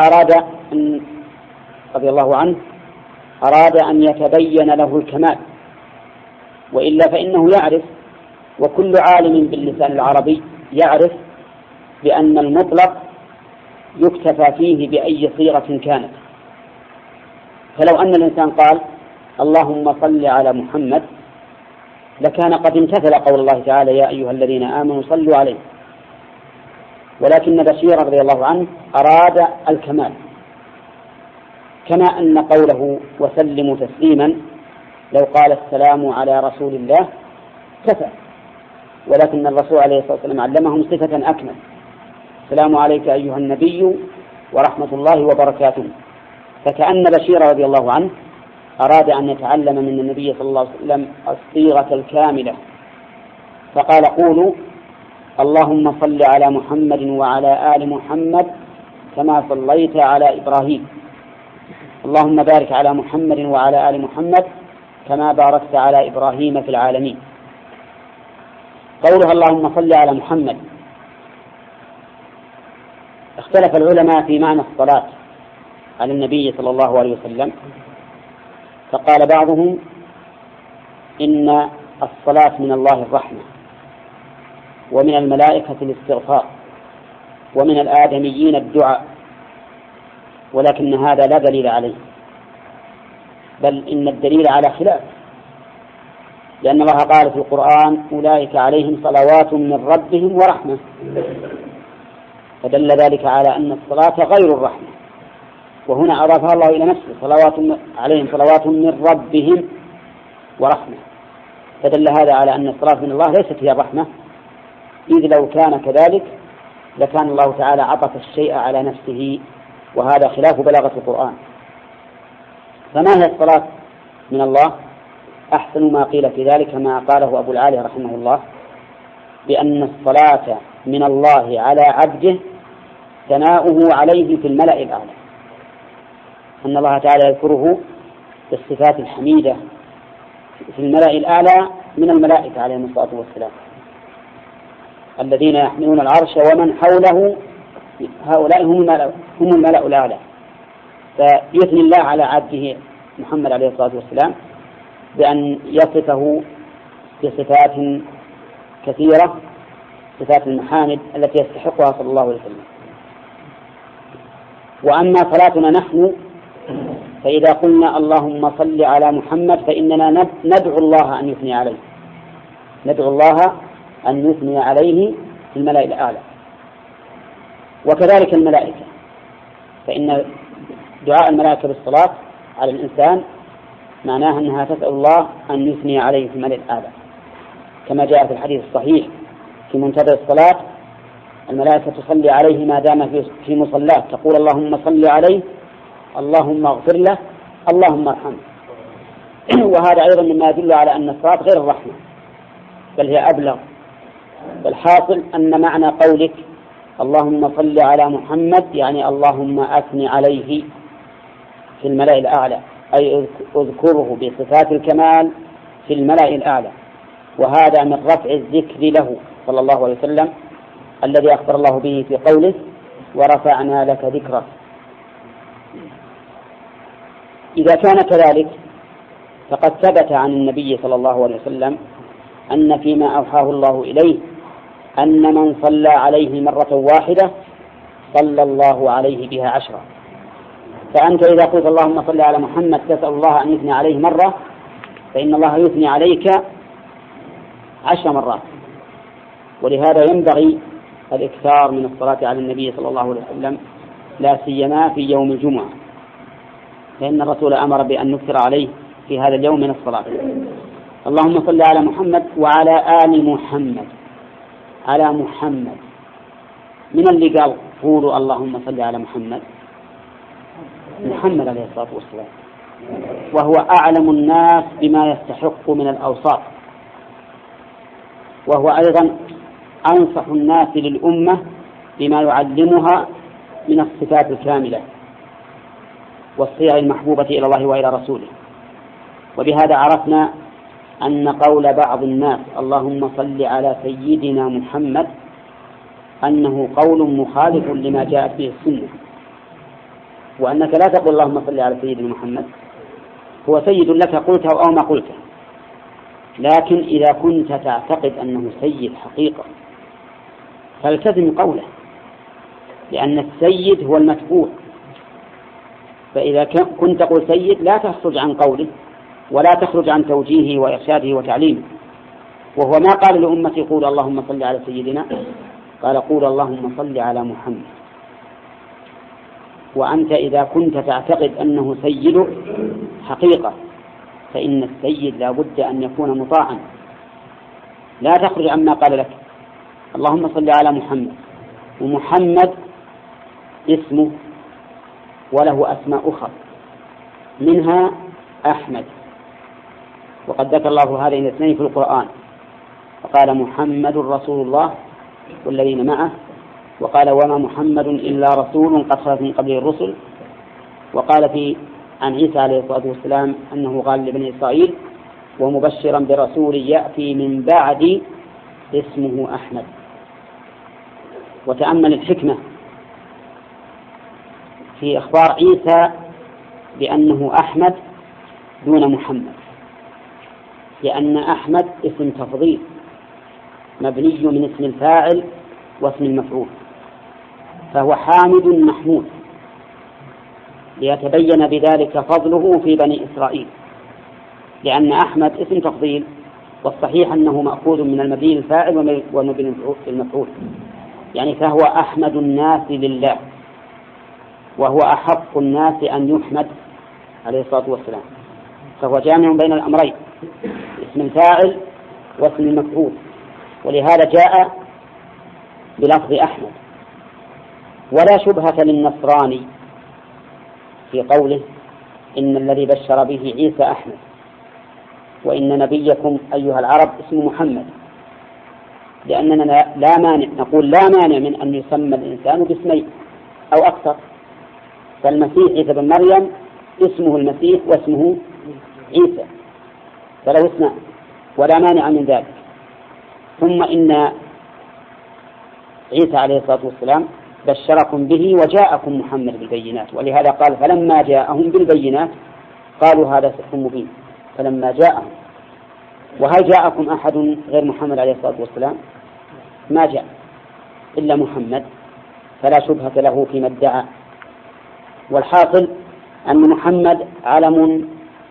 رضي الله عنه أراد أن يتبين له الكمال، وإلا فإنه يعرف، وكل عالم باللسان العربي يعرف بأن المطلق يكتفى فيه بأي صيغة كانت. فلو أن الإنسان قال اللهم صل على محمد لكان قد امتثل قول الله تعالى يا أيها الذين آمنوا صلوا عليه، ولكن بشير رضي الله عنه أراد الكمال، كما أن قوله وسلموا تسليما لو قال السلام على رسول الله كفى، ولكن الرسول عليه الصلاة والسلام علمهم صفة أكمل السلام عليك أيها النبي ورحمة الله وبركاته. فكأن بشير رضي الله عنه أراد أن يتعلم من النبي صلى الله عليه وسلم الصيغة الكاملة، فقال قولوا اللهم صل على محمد وعلى آل محمد كما صليت على إبراهيم، اللهم بارك على محمد وعلى آل محمد كما باركت على إبراهيم في العالمين. قولها اللهم صل على محمد، اختلف العلماء في معنى الصلاة على النبي صلى الله عليه وسلم، فقال بعضهم إن الصلاة من الله الرحمة، ومن الملائكة الاستغفار، ومن الآدميين الدعاء، ولكن هذا لا دليل عليه، بل إن الدليل على خلاف، لأن الله قال في القرآن أولئك عليهم صلوات من ربهم ورحمة، فدل ذلك على أن الصلاة غير الرحمة، وهنا أضافها الله إلى نفسه عليهم صلوات من ربهم ورحمة، فدل هذا على أن الصلاة من الله ليست هي الرحمة، إذ لو كان كذلك لكان الله تعالى عطف الشيء على نفسه، وهذا خلاف بلاغة القرآن. فما هي الصلاة من الله؟ أحسن ما قيل في ذلك ما قاله أبو العالي رحمه الله، بأن الصلاة من الله على عبده ثناؤه عليه في الملأ الأعلى، أن الله تعالى يذكره بالصفات الحميدة في الملأ الأعلى من الملائكة عليهم الصلاة والسلام، الذين يحملون العرش ومن حوله، هؤلاء هم الملأ الأعلى. فيثني الله على عبده محمد عليه الصلاة والسلام بأن يصفه بصفات كثيرة، صفات المحامد التي يستحقها صلى الله عليه وسلم. وأما صلاتنا نحن فإذا قلنا اللهم صل على محمد فإننا ندعو الله أن يثني عليه، ندعو الله أن يثني عليه في الملأ الأعلى، وكذلك الملائكة، فإن دعاء الملائكة بالصلاة على الإنسان معناها أنها تسأل الله أن يثني عليه في الملأ الأعلى، كما جاء في الحديث الصحيح في منتظر الصلاة الملائكة تصلي عليه ما دام في مصلاه، تقول اللهم صل عليه، اللهم اغفر له، اللهم ارحمه. وهذا أيضا مما يدل على أن الصلاة غير الرحمة، بل هي أبلغ. والحاصل أن معنى قولك اللهم صل على محمد يعني اللهم أثني عليه في الملأ الأعلى، أي اذكره بصفات الكمال في الملأ الأعلى، وهذا من رفع الذكر له صلى الله عليه وسلم الذي أخبر الله به في قوله ورفعنا لك ذكرك. إذا كان كذلك فقد ثبت عن النبي صلى الله عليه وسلم أن فيما أوحاه الله إليه أن من صلى عليه مرة واحدة صلى الله عليه بها 10. فأنت إذا قلت اللهم صل على محمد تسأل الله أن يثني عليه مرة، فإن الله يثني عليك 10 مرات. ولهذا ينبغي الإكثار من الصلاة على النبي صلى الله عليه وسلم، لا سيما في يوم الجمعة، فإن الرسول أمر بأن نكثر عليه في هذا اليوم من الصلاة. اللهم صل على محمد وعلى آل محمد، على محمد. من اللي قال قولوا اللهم صل على محمد؟ محمد عليه الصلاة والسلام، وهو أعلم الناس بما يستحق من الأوصاف، وهو أيضا أنصح الناس للأمة بما يعلمها من الصفات الكاملة والصيغ المحبوبة إلى الله وإلى رسوله. وبهذا عرفنا أن قول بعض الناس اللهم صل على سيدنا محمد أنه قول مخالف لما جاءت به السنة، وأنك لا تقول اللهم صل على سيدنا محمد، هو سيد لك قلته أو ما قلته، لكن إذا كنت تعتقد أنه سيد حقيقة فالتزم قوله، لأن السيد هو المتبوع. فإذا كنت تقول سيد لا تخرج عن قوله ولا تخرج عن توجيهه وإرشاده وتعليمه. وهو ما قال لأمتي قول اللهم صل على سيدنا، قال قول اللهم صل على محمد. وأنت إذا كنت تعتقد أنه سيد حقيقة فإن السيد لا بد أن يكون مطاعا، لا تخرج عما قال لك اللهم صل على محمد، ومحمد اسمه وله أسماء أخرى منها أحمد، وقد ذكر الله هذين الاثنين في القرآن، فقال محمد رسول الله والذين معه، وقال وما محمد إلا رسول قد خلت من قبله الرسل، وقال عن عيسى عليه الصلاة والسلام أنه قال لبني إسرائيل ومبشرا برسول يأتي من بعد اسمه أحمد. وتأمل الحكمة في إخبار عيسى بأنه أحمد دون محمد، لأن أحمد اسم تفضيل مبني من اسم الفاعل واسم المفعول، فهو حامد محمود، ليتبين بذلك فضله في بني إسرائيل، لأن أحمد اسم تفضيل، والصحيح أنه مأخوذ من المبني الفاعل والمبني المفعول، يعني فهو أحمد الناس لله، وهو أحق الناس أن يحمد عليه الصلاة والسلام، فهو جامع بين الأمرين، اسم الفاعل واسم المفعول، ولهذا جاء بلفظ أحمد. ولا شبهة للنصراني في قوله إن الذي بشر به عيسى أحمد، وإن نبيكم أيها العرب اسمه محمد، لأننا نقول لا مانع من أن يسمى الإنسان باسمين أو أكثر، فالمسيح عيسى بن مريم اسمه المسيح واسمه عيسى، فله اسماء ولا مانع من ذلك. ثم إن عيسى عليه الصلاة والسلام بشركم به وجاءكم محمد بالبينات، ولهذا قال فلما جاءهم بالبينات قالوا هذا سحر مبين، فلما جاءهم. وهل جاءكم أحد غير محمد عليه الصلاة والسلام؟ ما جاء إلا محمد، فلا شبهة له فيما ادعى. والحاصل أن محمد علم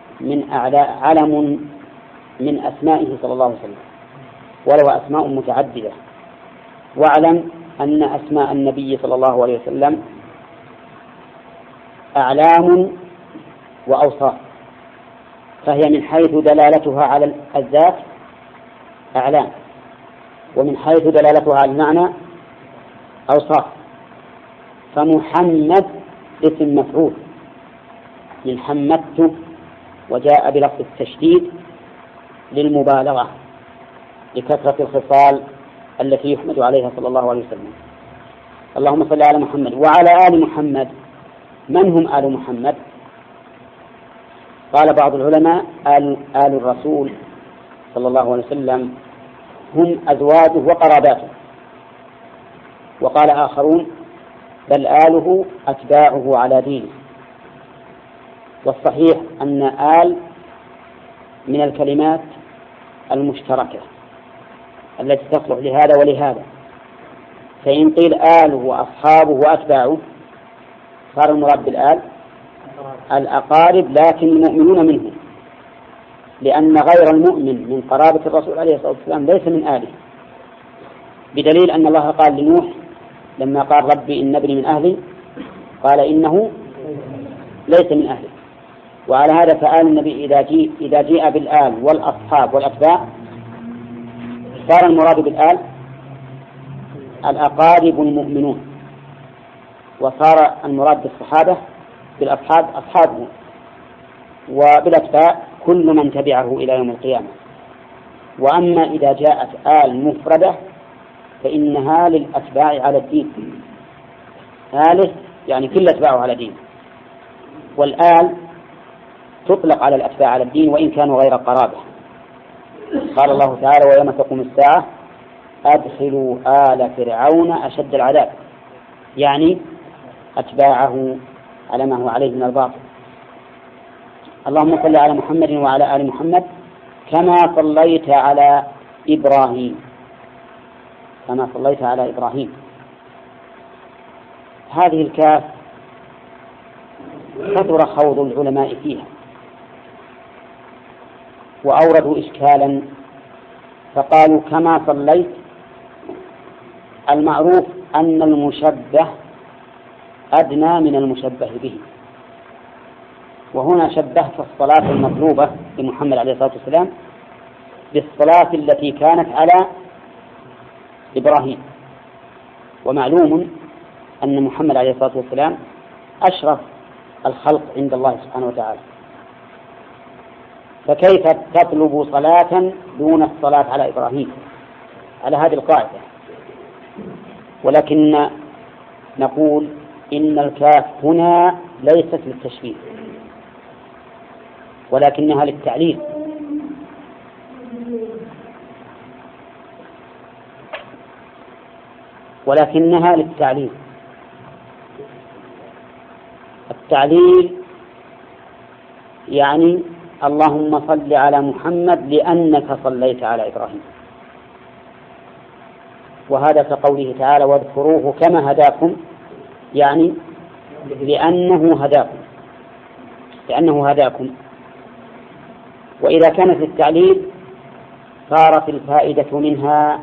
من أسمائه صلى الله عليه وسلم، وله أسماء متعددة. واعلم أن أسماء النبي صلى الله عليه وسلم أعلام وأوصاف، فهي من حيث دلالتها على الذات أعلام، ومن حيث دلالتها على المعنى أوصاف. فمحمد اسم مفعول من حمدت، وجاء بلفظ التشديد للمبالغة لكثرة الخصال التي يحمد عليها صلى الله عليه وسلم. اللهم صل على محمد وعلى آل محمد. من هم آل محمد؟ قال بعض العلماء آل الرسول صلى الله عليه وسلم هم أزواجه وقراباته، وقال آخرون بل آله أتباعه على دينه. والصحيح أن آل من الكلمات المشتركة التي تصلح لهذا ولهذا، فإن قيل آله وأصحابه وأتباعه صار المراد بالآل الأقارب، لكن المؤمنون منهم، لأن غير المؤمن من قرابة الرسول عليه الصلاة والسلام ليس من آله، بدليل أن الله قال لنوح لما قال ربي إن ابني من أهلي قال إنه ليس من أهلي. وعلى هذا فآل النبي إذا جيء بالآل والأصحاب والأتباع صار المراد بالآل الأقارب المؤمنون، وصار المراد بالصحابة بالأصحاب أصحابه، وبالأتباع كل من تبعه إلى يوم القيامة. وأما إذا جاءت آل مفردة فإنها للأتباع على الدين، آله يعني كل أتباعه على دين، والآل تطلق على الأتباع على الدين وإن كانوا غير قرابة. قال الله تعالى ويوم تقوم الساعة أدخلوا آل فرعون أشد العذاب، يعني أتباعه على ما هو عليه من الباطل. اللهم صل على محمد وعلى آل محمد كما صليت على إبراهيم، كما صليت على إبراهيم. هذه الكاف كثر خوض العلماء فيها وأوردوا إشكالا، فقالوا كما صليت المعروف أن المشبه أدنى من المشبه به، وهنا شبهت الصلاة المطلوبة لمحمد عليه الصلاة والسلام بالصلاة التي كانت على إبراهيم، ومعلوم أن محمد عليه الصلاة والسلام أشرف الخلق عند الله سبحانه وتعالى، فكيف تطلب صلاة دون الصلاة على إبراهيم على هذه القاعدة؟ ولكن نقول إن الكاف هنا ليست للتشبيه ولكنها للتعليل، ولكنها للتعليل. التعليل يعني اللهم صل على محمد لأنك صليت على إبراهيم، وهذا كقوله تعالى واذكروه كما هداكم، يعني لأنه هداكم. وإذا كانت التعليل صارت الفائدة منها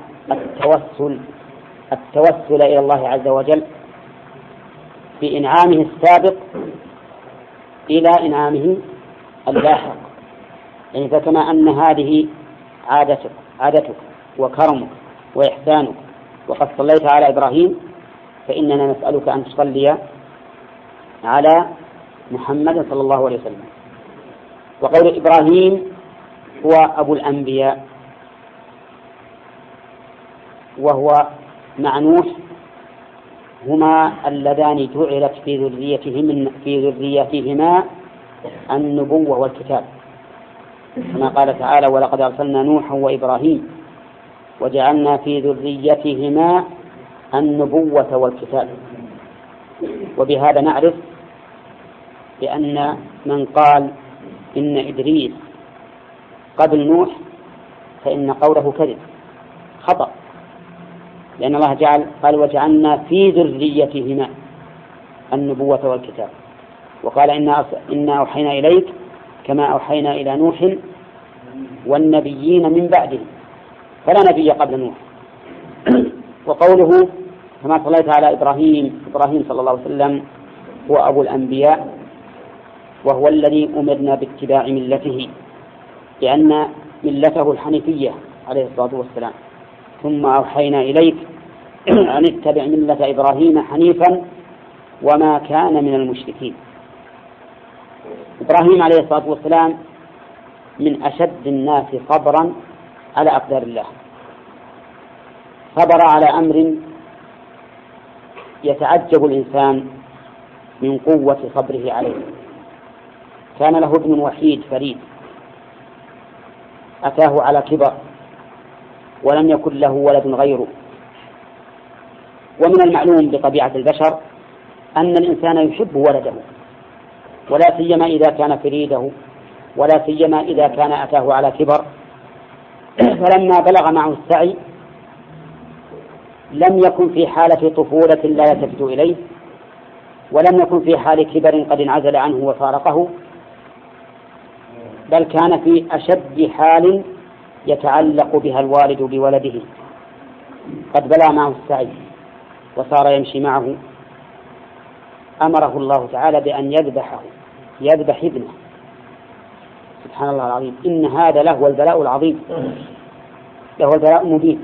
التوسل إلى الله عز وجل بإنعامه السابق إلى إنعامه اللاحق، يعني فكما أن هذه عادتك وكرمك وإحسانك وقد صليت على إبراهيم، فإننا نسألك أن تصلي على محمد صلى الله عليه وسلم. وقول إبراهيم هو أبو الأنبياء وهو مع نوح هما اللذان جعلت في ذريتهما النبوة والكتاب، كما قال تعالى ولقد أرسلنا نوحا وإبراهيم وجعلنا في ذريتهما النبوة والكتاب. وبهذا نعرف بأن من قال إن إدريس قبل نوح فإن قوله كذب خطأ، لأن الله قال وجعلنا في ذريتهما النبوة والكتاب، وقال إنا أوحينا إليك كما أوحينا إلى نوح والنبيين من بعده، فلا نبي قبل نوح. وقوله كما صليت على إبراهيم صلى الله عليه وسلم هو أبو الأنبياء، وهو الذي أمرنا باتباع ملته، لأن ملته الحنيفية عليه الصلاة والسلام. ثم أوحينا إليك أن اتبع ملة إبراهيم حنيفا وما كان من المشركين. إبراهيم عليه الصلاة والسلام من أشد الناس صبرا على أقدار الله، صبر على أمر يتعجب الإنسان من قوة صبره عليه. كان له ابن وحيد فريد أتاه على كبر ولم يكن له ولد غيره، ومن المعلوم بطبيعة البشر أن الإنسان يحب ولده، ولا سيما إذا كان فريده، ولا سيما إذا كان أتاه على كبر. فلما بلغ معه السعي لم يكن في حالة طفولة لا يلتفت إليه، ولم يكن في حال كبر قد انعزل عنه وفارقه، بل كان في أشد حال يتعلق بها الوالد بولده. قد بلغ معه السعي وصار يمشي معه، أمره الله تعالى بأن يذبح ابنه. سبحان الله العظيم، إن هذا له البلاء العظيم، له البلاء المبين.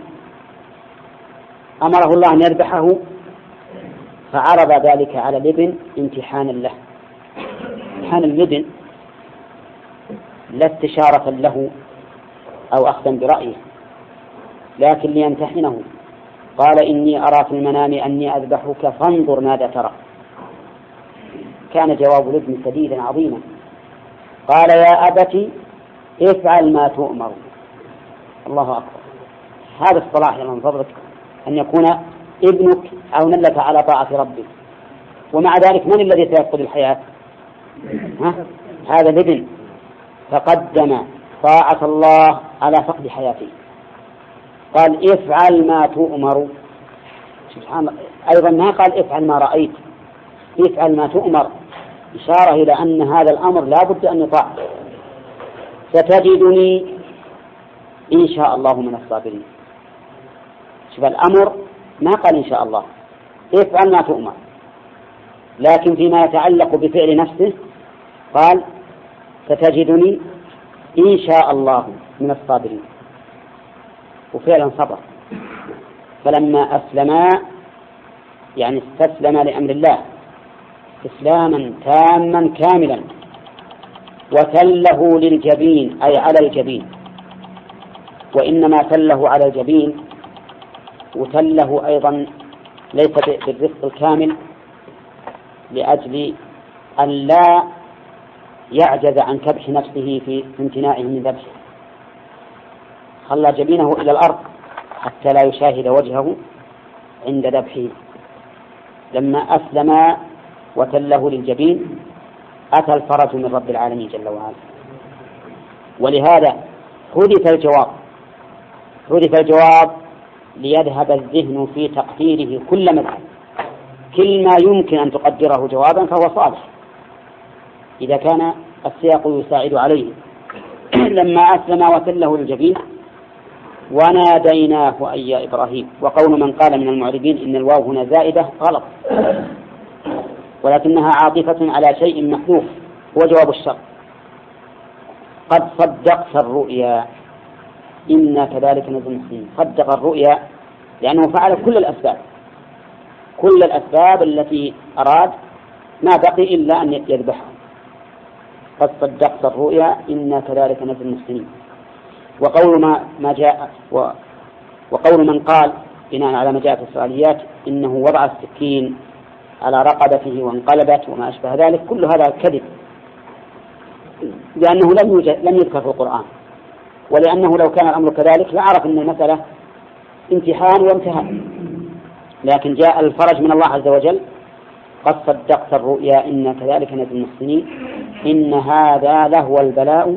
أمره الله أن يذبحه، فعرض ذلك على الابن امتحانا له. امتحان الابن لا استشارة له أو أخذا برأيه، لكن ليمتحنه. قال إني أرى في المنام أني أذبحك فانظر ماذا ترى. كان جواب الابن سديدا عظيما، قال يا أبت افعل ما تؤمر. الله أكبر، هذا الصلاح من فضلك أن يكون ابنك عونا لك على طاعة ربك. ومع ذلك من الذي سيفقد الحياة؟ هذا الابن، فقدم طاعة الله على فقد حياته. قال افعل ما تؤمر. سبحان الله، أيضا ما قال افعل ما رأيت، افعل ما تؤمر، إشارة إلى أن هذا الأمر لا بد أن يطاع. ستجدني إن شاء الله من الصابرين. شوف الأمر ما قال إن شاء الله، افعل ما تؤمر، لكن فيما يتعلق بفعل نفسه قال ستجدني إن شاء الله من الصابرين، وفعلا صبر. فلما أسلما يعني استسلم لأمر الله استسلاما تاما كاملا، وتله للجبين أي على الجبين، وإنما تله على الجبين، وتله أيضا ليس بالرفق الكامل لأجل أن لا يعجز عن كبح نفسه في امتناعه من ذبحه، خلى جبينه إلى الأرض حتى لا يشاهد وجهه عند ذبحه. لما أسلم وتله للجبين أتى الفرج من رب العالمين جل وعلا. ولهذا حذف الجواب ليذهب الذهن في تقديره كل مدى، كل ما يمكن أن تقدره جوابا فهو صالح إذا كان السياق يساعد عليه. لما أسلم وتله للجبين وناديناه أي يا إبراهيم. وقول من قال من المعربين إن الواو هنا زائدة غلط، ولكنها عاطفة على شيء محذوف هو جواب الشرط. قد صدقت الرؤيا إنا كذلك نجزي المحسنين. صدق الرؤيا لأنه فعل كل الأسباب التي أراد، ما بقي إلا أن يذبحه. قد صدقت الرؤيا إنا كذلك نجزي المحسنين. وقول ما جاء وقول من قال بناء على ما جاء في الإسرائيليات إنه وضع السكين على رقبته وانقلبت وما أشبه ذلك، كل هذا كذب، لأنه لم يذكر في القرآن، ولأنه لو كان الأمر كذلك لعرف أن المسألة امتحان وامتهان، لكن جاء الفرج من الله عز وجل. قد صدقت الرؤيا إنا كذلك نجزي المحسنين إن هذا لهو البلاء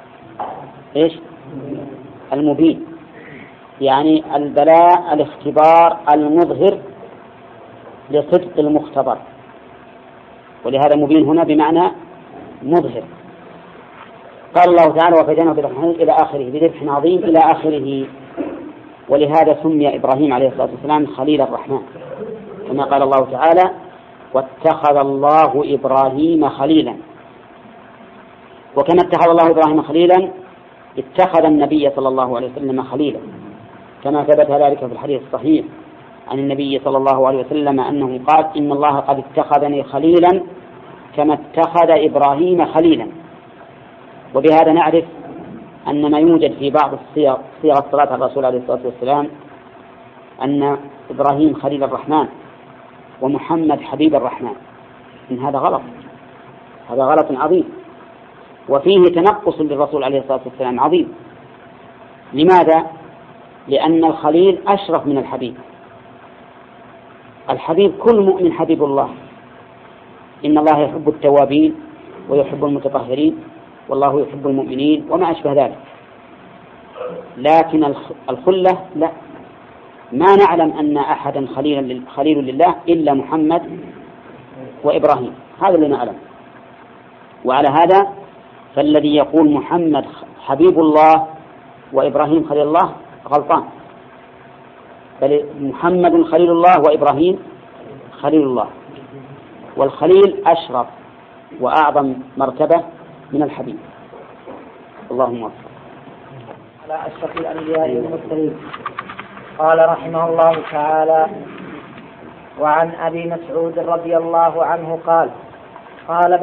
المبين، يعني البلاء الاختبار المظهر لصدق المختبر، ولهذا مبين هنا بمعنى مظهر. قال الله تعالى وفديناه بذبح إلى آخره، بذبح عظيم إلى آخره. ولهذا سمي إبراهيم عليه الصلاة والسلام خليل الرحمن، كما قال الله تعالى واتخذ الله إبراهيم خليلا. وكما اتخذ الله إبراهيم خليلا اتخذ النبي صلى الله عليه وسلم خليلا، كما ثبت ذلك في الحديث الصحيح عن النبي صلى الله عليه وسلم أنه قال إن الله قد اتخذني خليلا كما اتخذ إبراهيم خليلا. وبهذا نعرف أن ما يوجد في بعض صيغ الصلاة على الرسول عليه الصلاة والسلام أن إبراهيم خليل الرحمن ومحمد حبيب الرحمن، إن هذا غلط، هذا غلط عظيم، وفيه تنقص للرسول عليه الصلاة والسلام عظيم. لماذا؟ لأن الخليل أشرف من الحبيب. الحبيب كل مؤمن حبيب الله، إن الله يحب التوابين ويحب المتطهرين والله يحب المؤمنين وما أشبه ذلك. لكن الخلة لا، ما نعلم أن أحدا خليل لله إلا محمد وإبراهيم، هذا اللي نعلم. وعلى هذا فالذي يقول محمد حبيب الله وإبراهيم خليل الله غلطان، بل محمد خليل الله وإبراهيم خليل الله، والخليل أشرف وأعظم مرتبة من الحبيب. اللهم وفق. على أشرف الأنبياء والمرسلين. قال رحمه الله تعالى: وعن أبي مسعود رضي الله عنه قال: قال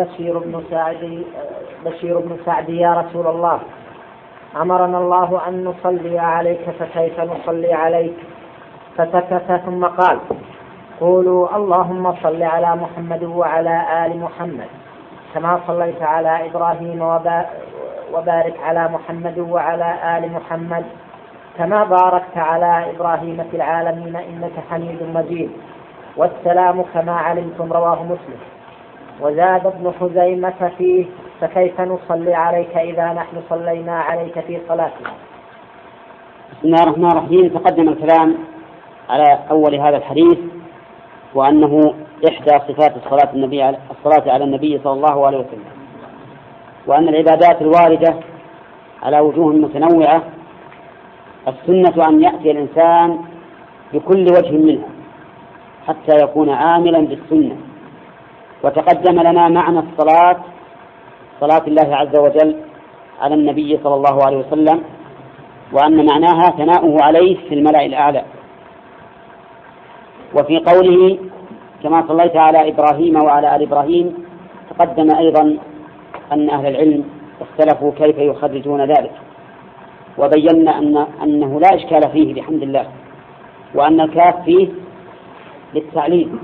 بشير بن سعد يا رسول الله، أمرنا الله أن نصلي عليك فكيف نصلي عليك؟ فسكت ثم قال: قولوا اللهم صل على محمد وعلى آل محمد كما صليت على إبراهيم وبارك على محمد وعلى آل محمد كما باركت على إبراهيم في العالمين إنك حميد مجيد. والسلام كما علمتم. رواه مسلم. وزاد ابن خزيمة فيه: فكيف نصلي عليك إذا نحن صلينا عليك في صلاتنا؟ بسم الله الرحمن الرحيم. تقدم الكلام على أول هذا الحديث، وأنه إحدى صفات الصلاة على النبي صلى الله عليه وسلم، وأن العبادات الواردة على وجوه متنوعة السنة أن يأتي الإنسان بكل وجه منها حتى يكون عاملا بالسنة. وتقدم لنا معنى الصلاة، صلاة الله عز وجل على النبي صلى الله عليه وسلم، وأن معناها ثناؤه عليه في الملأ الأعلى. وفي قوله كما صليت على إبراهيم وعلى آل إبراهيم. تقدم أيضا أن أهل العلم اختلفوا كيف يخرجون ذلك، وبينا أنه لا إشكال فيه بحمد الله، وأن الكاف فيه للتعليل،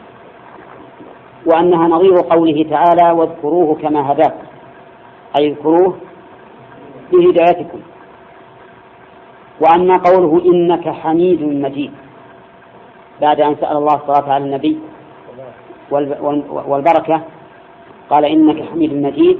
وأنها نظير قوله تعالى واذكروه كما هداكم، أي اذكروه بهدايتكم. وأما قوله إنك حميد مجيد بعد أن سأل الله الصلاة على النبي والبركة قال إنك حميد مجيد،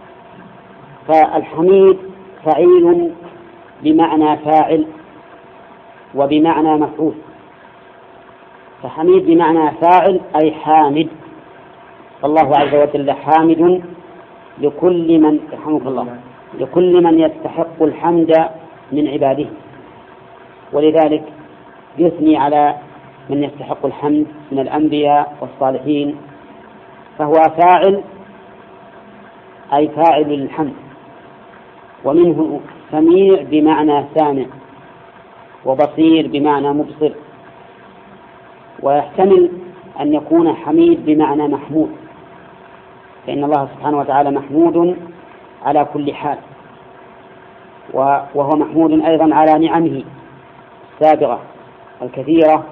فالحميد فعيل بمعنى فاعل وبمعنى مفعول. فحميد بمعنى فاعل أي حامد، فالله عز وجل حامد لكل من يرحمك الله لكل من يستحق الحمد من عباده، ولذلك يثني على من يستحق الحمد من الأنبياء والصالحين، فهو فاعل أي فاعل للحمد. ومنه سميع بمعنى سامع، وبصير بمعنى مبصر، ويحتمل أن يكون حميد بمعنى محمود، فإن الله سبحانه وتعالى محمود على كل حال، وهو محمود أيضا على نعمه السابغة الكثيرة.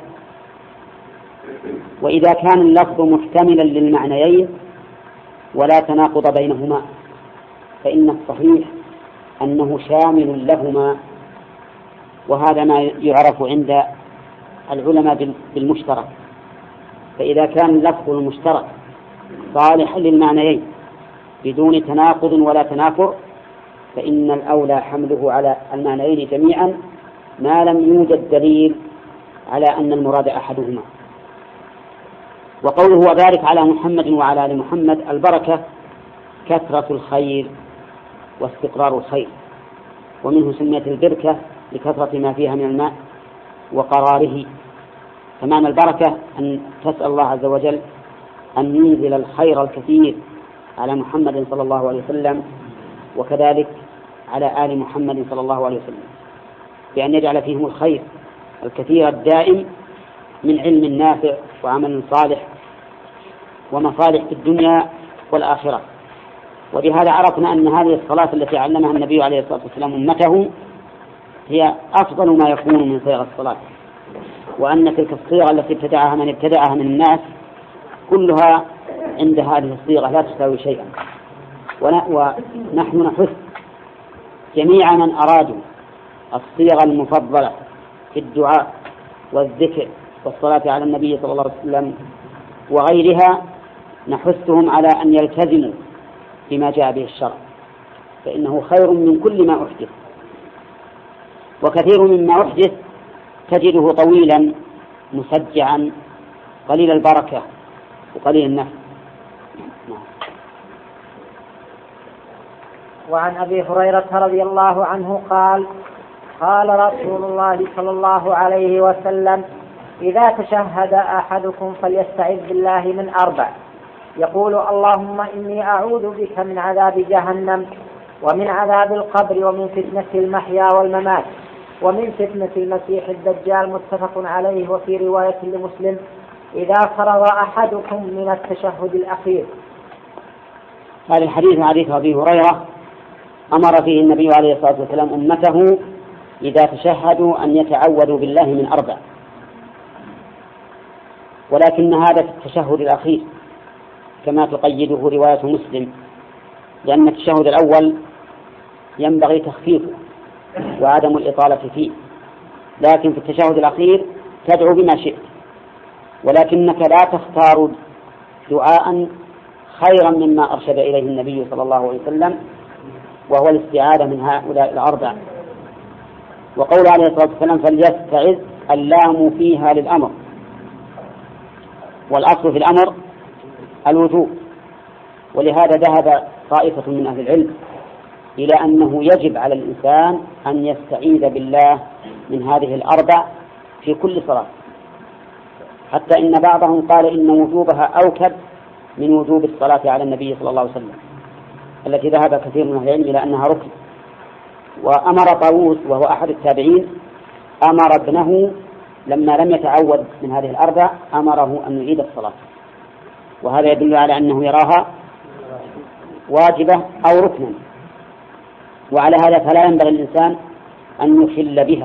وإذا كان اللفظ محتملا للمعنيين ولا تناقض بينهما فإن الصحيح أنه شامل لهما، وهذا ما يعرف عند العلماء بالمشترك. فإذا كان اللفظ المشترك صالحا للمعنيين بدون تناقض ولا تنافر فإن الأولى حمله على المعنيين جميعا ما لم يوجد دليل على أن المراد أحدهما. وقوله وبارك على محمد وعلى آل محمد، البركة كثرة الخير واستقرار الخير، ومنه سميت البركة لكثرة ما فيها من الماء وقراره. فمعنى البركة أن تسأل الله عز وجل أن ينزل الخير الكثير على محمد صلى الله عليه وسلم، وكذلك على آل محمد صلى الله عليه وسلم، بأن يجعل فيهم الخير الكثير الدائم من علم نافع وعمل صالح ومصالح في الدنيا والآخرة. وبهذا عرفنا أن هذه الصلاة التي علمها النبي عليه الصلاة والسلام أمته هي أفضل ما يكون من صيغ الصلاة، وأن تلك الصيغة التي ابتدعها من ابتدعها من الناس كلها عند هذه الصيغة لا تساوي شيئا. ونحن نحث جميع من أرادوا الصيغة المفضلة في الدعاء والذكر والصلاة على النبي صلى الله عليه وسلم وغيرها، نحثهم على أن يلتزموا بما جاء به الشرع، فإنه خير من كل ما أحدث. وكثير مما أحدث تجده طويلا مسجعا قليل البركة وقليل النفع. وعن أبي هريرة رضي الله عنه قال قال رسول الله صلى الله عليه وسلم إذا تشهد أحدكم فليستعذ بالله من 4، يقول اللهم إني أعوذ بك من عذاب جهنم ومن عذاب القبر ومن فتنة المحيا والممات ومن فتنة المسيح الدجال، متفق عليه. وفي رواية لمسلم إذا فرغ أحدكم من التشهد الأخير. هذا الحديث حديث أبي هريرة أمر فيه النبي عليه الصلاة والسلام أمته إذا تشهدوا أن يتعوذوا بالله من 4، ولكن هذا في التشهد الأخير كما تقيده رواية مسلم، لأن التشهد الأول ينبغي تخفيفه وعدم الإطالة فيه، لكن في التشهد الأخير تدعو بما شئت، ولكنك لا تختار دعاء خيرا مما أرشد إليه النبي صلى الله عليه وسلم، وهو الاستعاذة من هؤلاء 4. وقول عليه الصلاة والسلام فليستعذ، اللام فيها للأمر، والأصل في الأمر الوجوب، ولهذا ذهب طائفة من أهل العلم إلى أنه يجب على الإنسان أن يستعيذ بالله من هذه 4 في كل صلاة، حتى إن بعضهم قال إن وجوبها أوكد من وجوب الصلاة على النبي صلى الله عليه وسلم، التي ذهب كثير من أهل العلم إلى أنها ركن. وأمر طاووس وهو أحد التابعين أمر ابنه لما لم يتعود من هذه الأربع أمره أن يعيد الصلاة، وهذا يدل على أنه يراها واجبة أو ركنا. وعلى هذا فلا ينبغي الإنسان أن يخل بها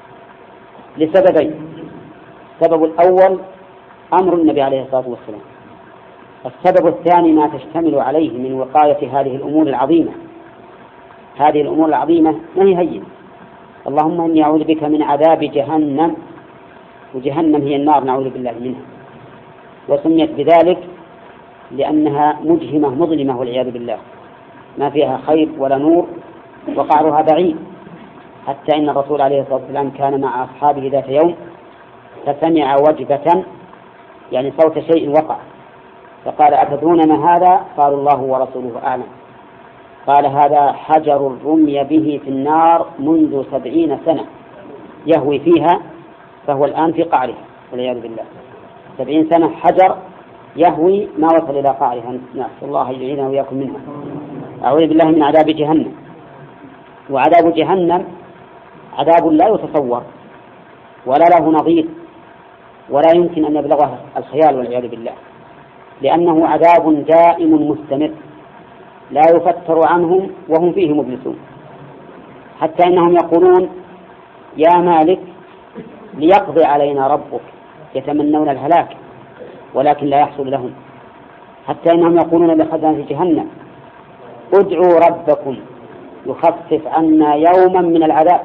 لسببين: السبب الأول أمر النبي عليه الصلاة والسلام، السبب الثاني ما تشتمل عليه من وقاية هذه الأمور العظيمة. هذه الأمور العظيمة ما هي هينة. اللهم إني أعوذ بك من عذاب جهنم، وجهنم هي النار نعوذ بالله منها، وسميت بذلك لأنها مجهمة مظلمة والعياذ بالله، ما فيها خير ولا نور وقعرها بعيد. حتى إن الرسول عليه الصلاة والسلام كان مع أصحابه ذات يوم فسمع وجبة، يعني صوت شيء وقع، فقال: أتدرون ما هذا؟ قالوا: الله ورسوله أعلم. قال: هذا حجر رمي به في النار منذ 70 سنة يهوي فيها، فهو الآن في قعرها والعياذ بالله. 70 سنة حجر يهوي ما وصل إلى قعرها، نسأل الله يعيذنا وإياكم منها. أعوذ بالله من عذاب جهنم. وعذاب جهنم عذاب لا يتصور ولا له نظير ولا يمكن أن يبلغه الخيال والعياذ بالله، لأنه عذاب دائم مستمر لا يفتر عنهم وهم فيه مبلسون، حتى إنهم يقولون: يا مالك ليقضي علينا ربك، يتمنون الهلاك ولكن لا يحصل لهم. حتى إنهم يقولون لخزنة جهنم: ادعوا ربكم يخفف عنا يوما من العذاب.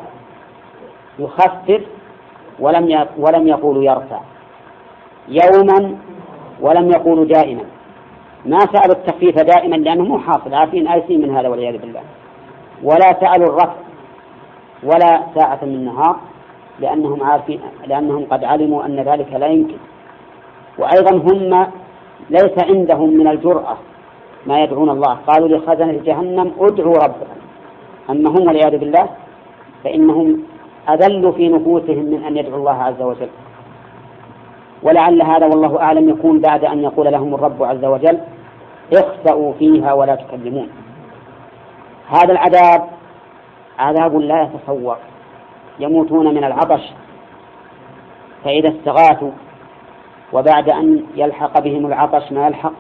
يخفف ولم يقولوا يرفع، يوما ولم يقولوا دائما. ما سألوا التخفيف دائما لأنه مو حاصل، عارفين آيسين من هذا والعياذ بالله، ولا سألوا الرفع ولا ساعة من النهار لأنهم عارفين، لأنهم قد علموا أن ذلك لا يمكن. وأيضا هم ليس عندهم من الجرأة ما يدعون الله. قالوا لخزنة جهنم: ادعوا ربكم. أما هم والعياذ بالله فإنهم أذلوا في نفوسهم من أن يدعوا الله عز وجل. ولعل هذا والله أعلم يكون بعد أن يقول لهم الرب عز وجل: اخسأوا فيها ولا تكلمون. هذا العذاب عذاب لا يتصور. يموتون من العطش، فإذا استغاثوا وبعد أن يلحق بهم العطش ما يلحق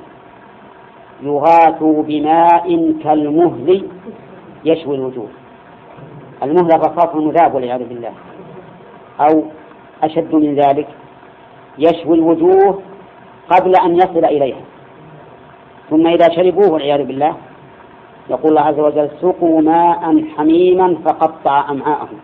يغاثوا بماء كالمهل يشوي الوجوه. المهل الرصاص المذاب والعياذ بالله، أو أشد من ذلك، يشوي الوجوه قبل أن يصل إليها، ثم إذا شربوه والعياذ بالله يقول الله عز وجل: سقوا ماء حميما فقطع أمعاءهم.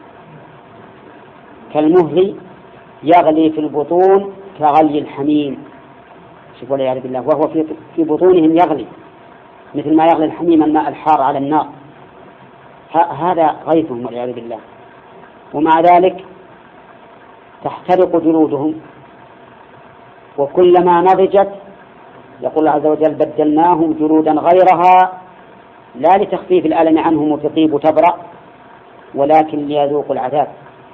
كالمهل يغلي في البطون كغلي الحميم. شوفوا والعياذ بالله، وهو في بطونهم يغلي مثل ما يغلي الحميم الماء الحار على النار. هذا غيثهم والعياذ بالله. ومع ذلك تحترق جلودهم، وكلما نضجت يقول الله عز وجل: بدلناهم جلودا غيرها لا لتخفيف الألم عنهم وتطيب وتبرأ، ولكن ليذوقوا العذاب.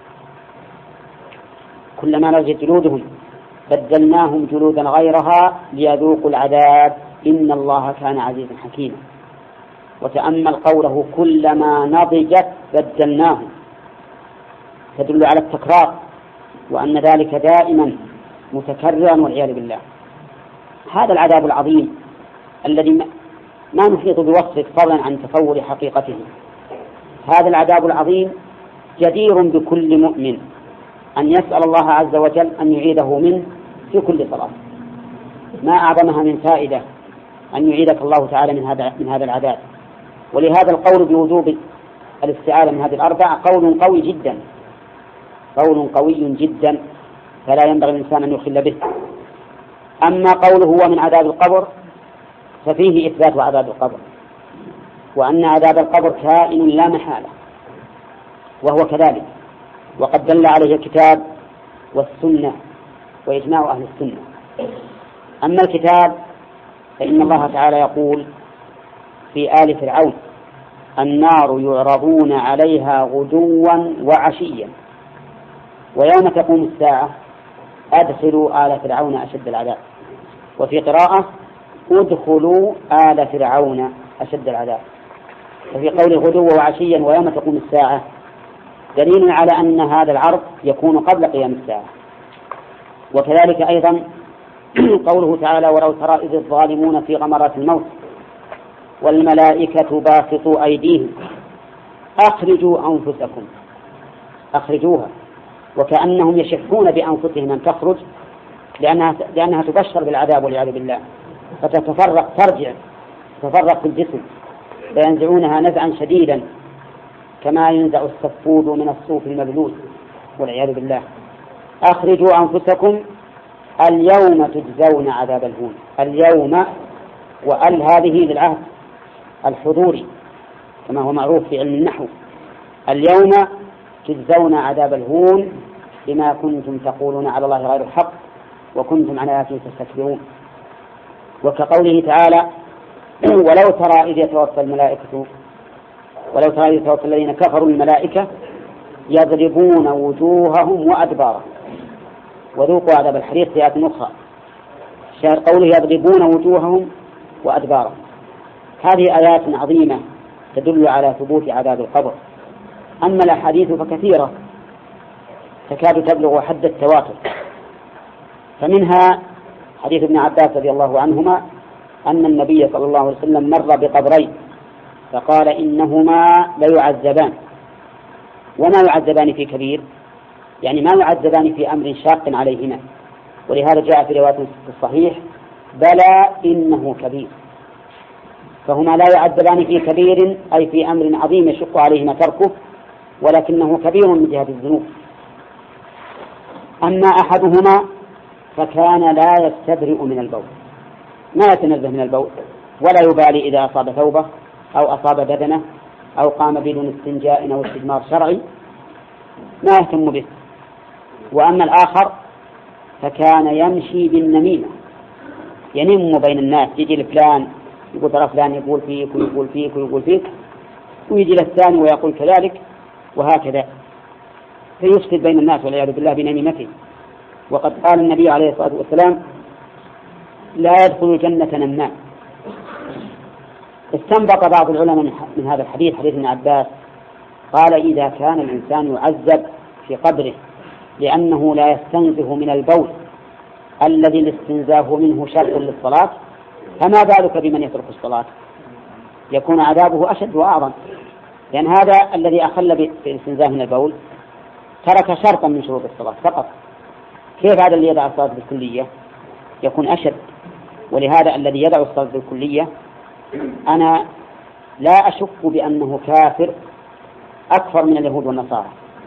كلما نضجت جلودهم بدلناهم جلودا غيرها ليذوقوا العذاب إن الله كان عزيزا حكيما. وتأمل قوله: كلما نضجت بدلناهم، تدل على التكرار وأن ذلك دائما متكررا والعياذ بالله. هذا العذاب العظيم الذي ما نحيط بوصفه فضلا عن تصور حقيقته، هذا العذاب العظيم جدير بكل مؤمن أن يسأل الله عز وجل أن يعيده منه في كل صلاة. ما أعظمها من فائدة أن يعيدك الله تعالى من هذا العذاب. ولهذا القول بوجوب الاستعاذة من هذه الأربع قول قوي جدا، قول قوي جدا، فلا ينبغي الإنسان أن يخل به. أما قوله هو من عذاب القبر ففيه إثبات عذاب القبر، وأن عذاب القبر كائن لا محالة، وهو كذلك، وقد دل عليه الكتاب والسنة وإجماع أهل السنة. أما الكتاب فإن الله تعالى يقول في آل فرعون: النار يعرضون عليها غدوا وعشيا ويوم تقوم الساعة أدخلوا آل فرعون أشد العذاب. وفي قراءة: ادخلوا آل فرعون أشد العذاب. وفي قول غدوا وعشيا ويوم تقوم الساعة دليل على أن هذا العرض يكون قبل قيام الساعة، وكذلك أيضا قوله تعالى ولو ترى إذ الظالمون في غمرات الموت والملائكة باسطوا أيديهم أخرجوا أنفسكم، أخرجوها، وكأنهم يشحون بأنفسهم أن تخرج لأنها تبشر بالعذاب والعياذ بالله، فتتفرق ترجع تتفرق في الجسم فينزعونها نزعا شديدا كما ينزع السفود من الصوف المبلول والعياذ بالله. أخرجوا أنفسكم اليوم تجزون عذاب الهون. اليوم وأل هذه للعهد الحضوري كما هو معروف في علم النحو. اليوم تجزون عذاب الهون بما كنتم تقولون على الله غير الحق وكنتم عن آياته تستكبرون. وكقوله تعالى ولو ترى إذ يتوفى الذين كفروا الملائكة يضربون وجوههم وأدبارهم وذوقوا عذاب الحريق في آيات أخرى. شاهد قوله يضربون وجوههم وأدبارهم. هذه آيات عظيمة تدل على ثبوت عذاب القبر. أما الأحاديث فكثيرة تكاد تبلغ حد التواتر، فمنها حديث ابن عباس رضي الله عنهما أن النبي صلى الله عليه وسلم مر بقبرين فقال إنهما ليعذبان. وما يعذبان في كبير، يعني ما يعذبان في أمر شاق عليهما، ولهذا جاء في رواية في الصحيح بلى إنه كبير، فهما لا يعذبان في كبير أي في أمر عظيم يشق عليهما تركه، ولكنه كبير من جهة الذنوب. أما أحدهما فكان لا يستبرئ من البول، ما يتنزه من البول ولا يبالي إذا أصاب ثوبه أو أصاب بدنه أو قام بدون استنجاء أو استجمار شرعي، ما يهتم به. وأما الآخر فكان يمشي بالنميمة، ينم بين الناس، يجي لفلان يقول ترى فلان يقول فيك ويقول فيك ويقول فيك، ويجي للثاني ويقول كذلك، وهكذا فيفسد بين الناس والعياذ بالله بنميمته. وقد قال النبي عليه الصلاة والسلام لا يدخل الجنة نمام. استنبط بعض العلماء من هذا الحديث، حديث ابن عباس، قال إذا كان الإنسان يعذب في قبره لأنه لا يستنزه من البول الذي الاستنزاه منه شرط للصلاة، فما بالك بمن يترك الصلاة؟ يكون عذابه أشد وأعظم، لأن هذا الذي أخل بالاستنزاه من البول ترك شرطا من شروط الصلاة فقط. كيف هذا اللي يدع الصلاة بالكلية؟ يكون أشد. ولهذا الذي يدع الصلاة بالكلية أنا لا أشك بأنه كافر أكثر من اليهود والنصارى.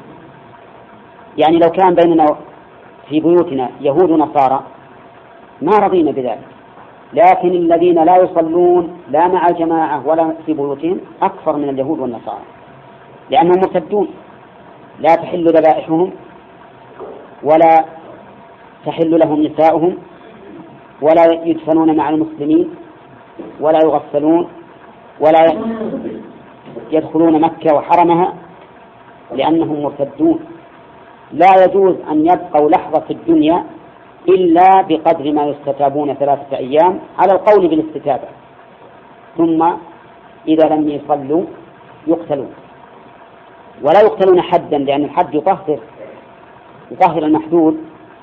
يعني لو كان بيننا في بيوتنا يهود ونصارى ما رضينا بذلك، لكن الذين لا يصلون لا مع الجماعة ولا في بيوتهم أكثر من اليهود والنصارى، لأنهم مرتدون، لا تحل ذبائحهم ولا تحل لهم نساؤهم ولا يدفنون مع المسلمين ولا يغسلون ولا يدخلون مكة وحرمها لأنهم مرتدون. لا يجوز أن يبقوا لحظة في الدنيا إلا بقدر ما يستتابون 3 أيام على القول بالاستتابة، ثم إذا لم يصلوا يقتلون، ولا يقتلون حدا، لأن الحد يطهر المحدود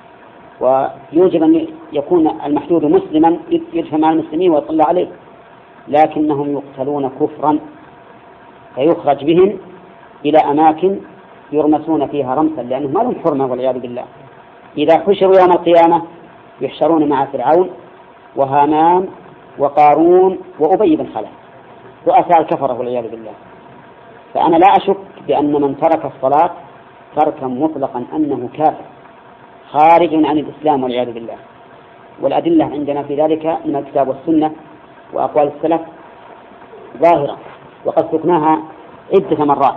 ويوجب أن يكون المحدود مسلما يدفن مع المسلمين ويصلى عليه، لكنهم يقتلون كفرا فيخرج بهم إلى أماكن يرمسون فيها رمسا لأنهم ما لهم حرمة والعياذ بالله. إذا حشروا يوم القيامة يحشرون مع فرعون وهامان وقارون وأبي بن خلف رؤساء الكفرة والعياذ بالله. فأنا لا أشك بأن من ترك الصلاة تركا مطلقا أنه كافر خارج عن الإسلام والعياذ بالله. والأدلة عندنا في ذلك من الكتاب والسنة وأقوال السلف ظاهرة، وقد سقناها عدة مرات.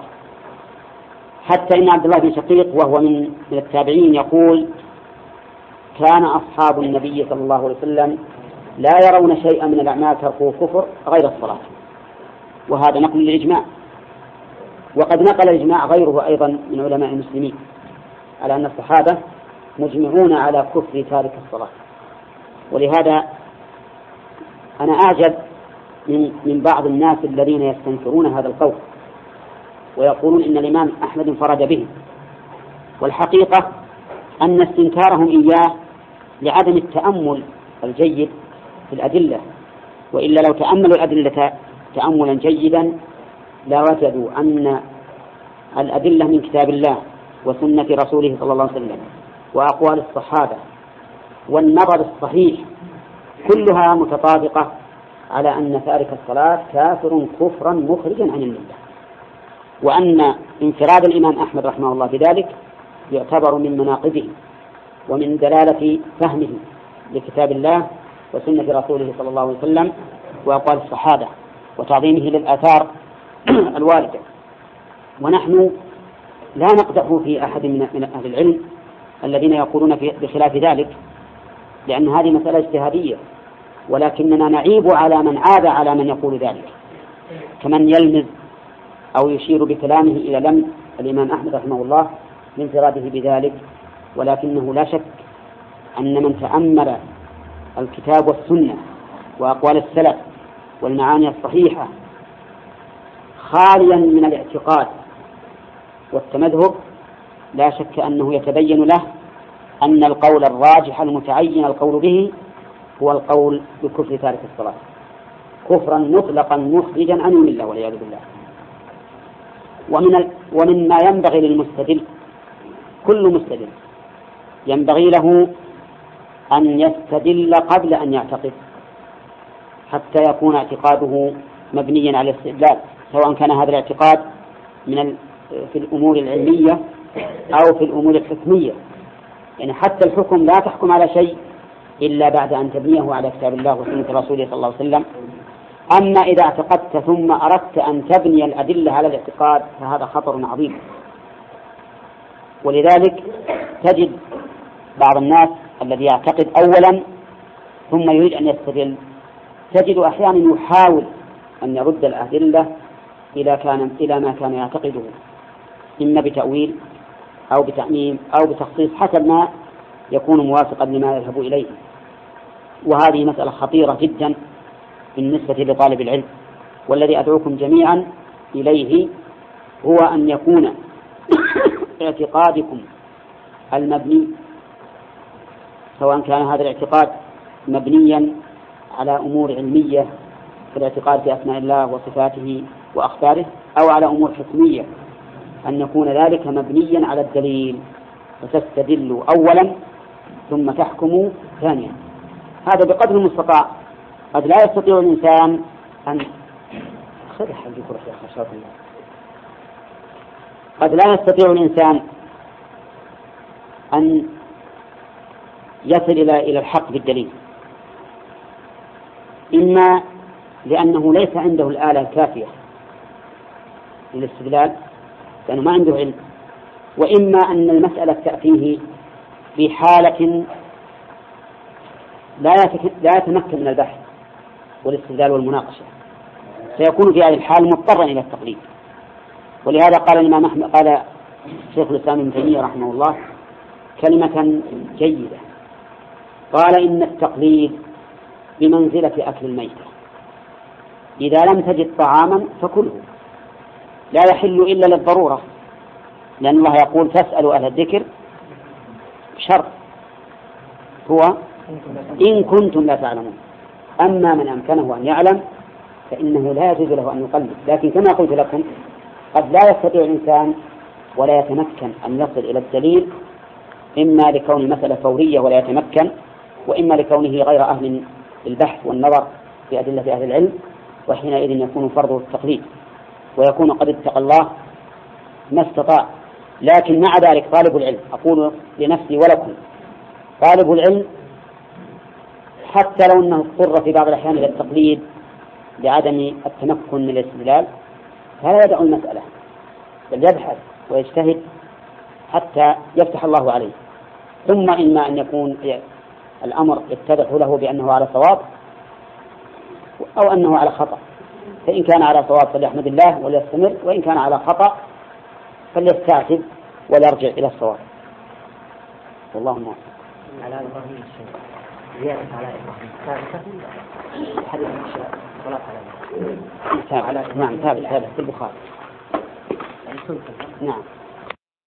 حتى إن عبد الله بن شقيق وهو من التابعين يقول كان أصحاب النبي صلى الله عليه وسلم لا يرون شيئا من الأعمال تركوه كفر غير الصلاة، وهذا نقل للإجماع. وقد نقل الإجماع غيره أيضا من علماء المسلمين على أن الصحابة مجمعون على كفر تارك الصلاة. ولهذا أنا أعجب من بعض الناس الذين يستنكرون هذا القول ويقولون إن الإمام أحمد انفرد به، والحقيقة أن استنكارهم إياه لعدم التأمل الجيد في الأدلة، وإلا لو تأملوا الأدلة تأملا جيدا لوجدوا أن الأدلة من كتاب الله وسنة رسوله صلى الله عليه وسلم وأقوال الصحابة والنظر الصحيح كلها متطابقة على أن تارك الصلاة كافر كفرا مخرجا عن الملة، وأن انفراد الإمام أحمد رحمه الله بذلك يعتبر من مناقبه ومن دلالة فهمه لكتاب الله وسنة رسوله صلى الله عليه وسلم وأقوال الصحابة وتعظيمه للآثار الواردة. ونحن لا نقدح في أحد من أهل العلم الذين يقولون بخلاف ذلك، لأن هذه مسألة اجتهادية، ولكننا نعيب على من عاد على من يقول ذلك، كمن يلمز أو يشير بكلامه إلى لم الإمام أحمد رحمه الله لانفراده بذلك. ولكنه لا شك أن من تأمل الكتاب والسنة وأقوال السلف والمعاني الصحيحة خاليا من الاعتقاد والتمذهب لا شك أنه يتبين له أن القول الراجح المتعين القول به هو القول بكفر تارك الصلاة كفرا مطلقا مخرجا عن الملة والعياذ بالله. ومما ينبغي للمستدل، كل مستدل ينبغي له أن يستدل قبل أن يعتقد حتى يكون اعتقاده مبنيا على الاستدلال، سواء كان هذا الاعتقاد في الأمور العلمية أو في الأمور الحكمية. يعني حتى الحكم لا تحكم على شيء إلا بعد أن تبنيه على كتاب الله وسنة رسوله صلى الله عليه وسلم. أما إذا اعتقدت ثم أردت أن تبني الأدلة على الاعتقاد فهذا خطر عظيم. ولذلك تجد بعض الناس الذي يعتقد أولا ثم يريد أن يستدل، تجد أحيانا يحاول أن يرد الأدلة إلى ما كان يعتقده، إما بتأويل أو بتعميم أو بتخصيص حسب ما يكون موافقا لما يذهب إليه. وهذه مسألة خطيرة جدا بالنسبة لطالب العلم، والذي أدعوكم جميعا إليه هو أن يكون اعتقادكم المبني، سواء كان هذا الاعتقاد مبنيا على أمور علمية كالاعتقاد في أسماء الله وصفاته وأخباره، أو على أمور حكمية، أن يكون ذلك مبنيا على الدليل، فتستدلوا أولا ثم تحكموا ثانيا. هذا بقدر المستطاع. قد لا يستطيع الإنسان قد لا يستطيع الإنسان أن يصل إلى الحق بالدليل، إما لأنه ليس عنده الآلة الكافية للاستدلال لأنه ما عنده علم، وإما أن المسألة تأتيه في حالة لا يتمكن من البحث والاستدلال والمناقشة، سيكون في هذه الحال مضطرا إلى التقليد. ولهذا قال الإمام أحمد، قال شيخ الإسلام ابن تيمية رحمه الله كلمة جيدة، قال إن التقليد بمنزلة أكل الميتة، إذا لم تجد طعاما فكله، لا يحل إلا للضرورة، لأن الله يقول فاسألوا أهل الذكر شرط هو إن كنتم لا تعلمون. أما من أمكنه أن يعلم فإنه لا يجوز له أن يقلد. لكن كما قلت لكم قد لا يستطيع الإنسان ولا يتمكن أن يصل إلى الدليل، إما لكون المسألة فورية ولا يتمكن، وإما لكونه غير أهل للبحث والنظر في أدلة أهل العلم، وحينئذ يكون فرضه التقليد ويكون قد اتقى الله ما استطاع. لكن مع ذلك طالب العلم، أقول لنفسي ولكم، طالب العلم حتى لو أنه اضطر في بعض الأحيان إلى التقليد لعدم التمكن من الاستدلال فلا يدع المسألة، بل يبحث ويجتهد حتى يفتح الله عليه، ثم إما أن يكون الأمر يتضح له بأنه على صواب أو أنه على خطأ، فإن كان على صواب فليحمد الله وليستمر، وإن كان على خطأ فليستعتب وليرجع إلى الصواب. والله موفق. على إبراهيم الشيخ زيادة على إبراهيم ثابتة حديث الصلاة على نعم ثابت في البخاري. يعني نعم.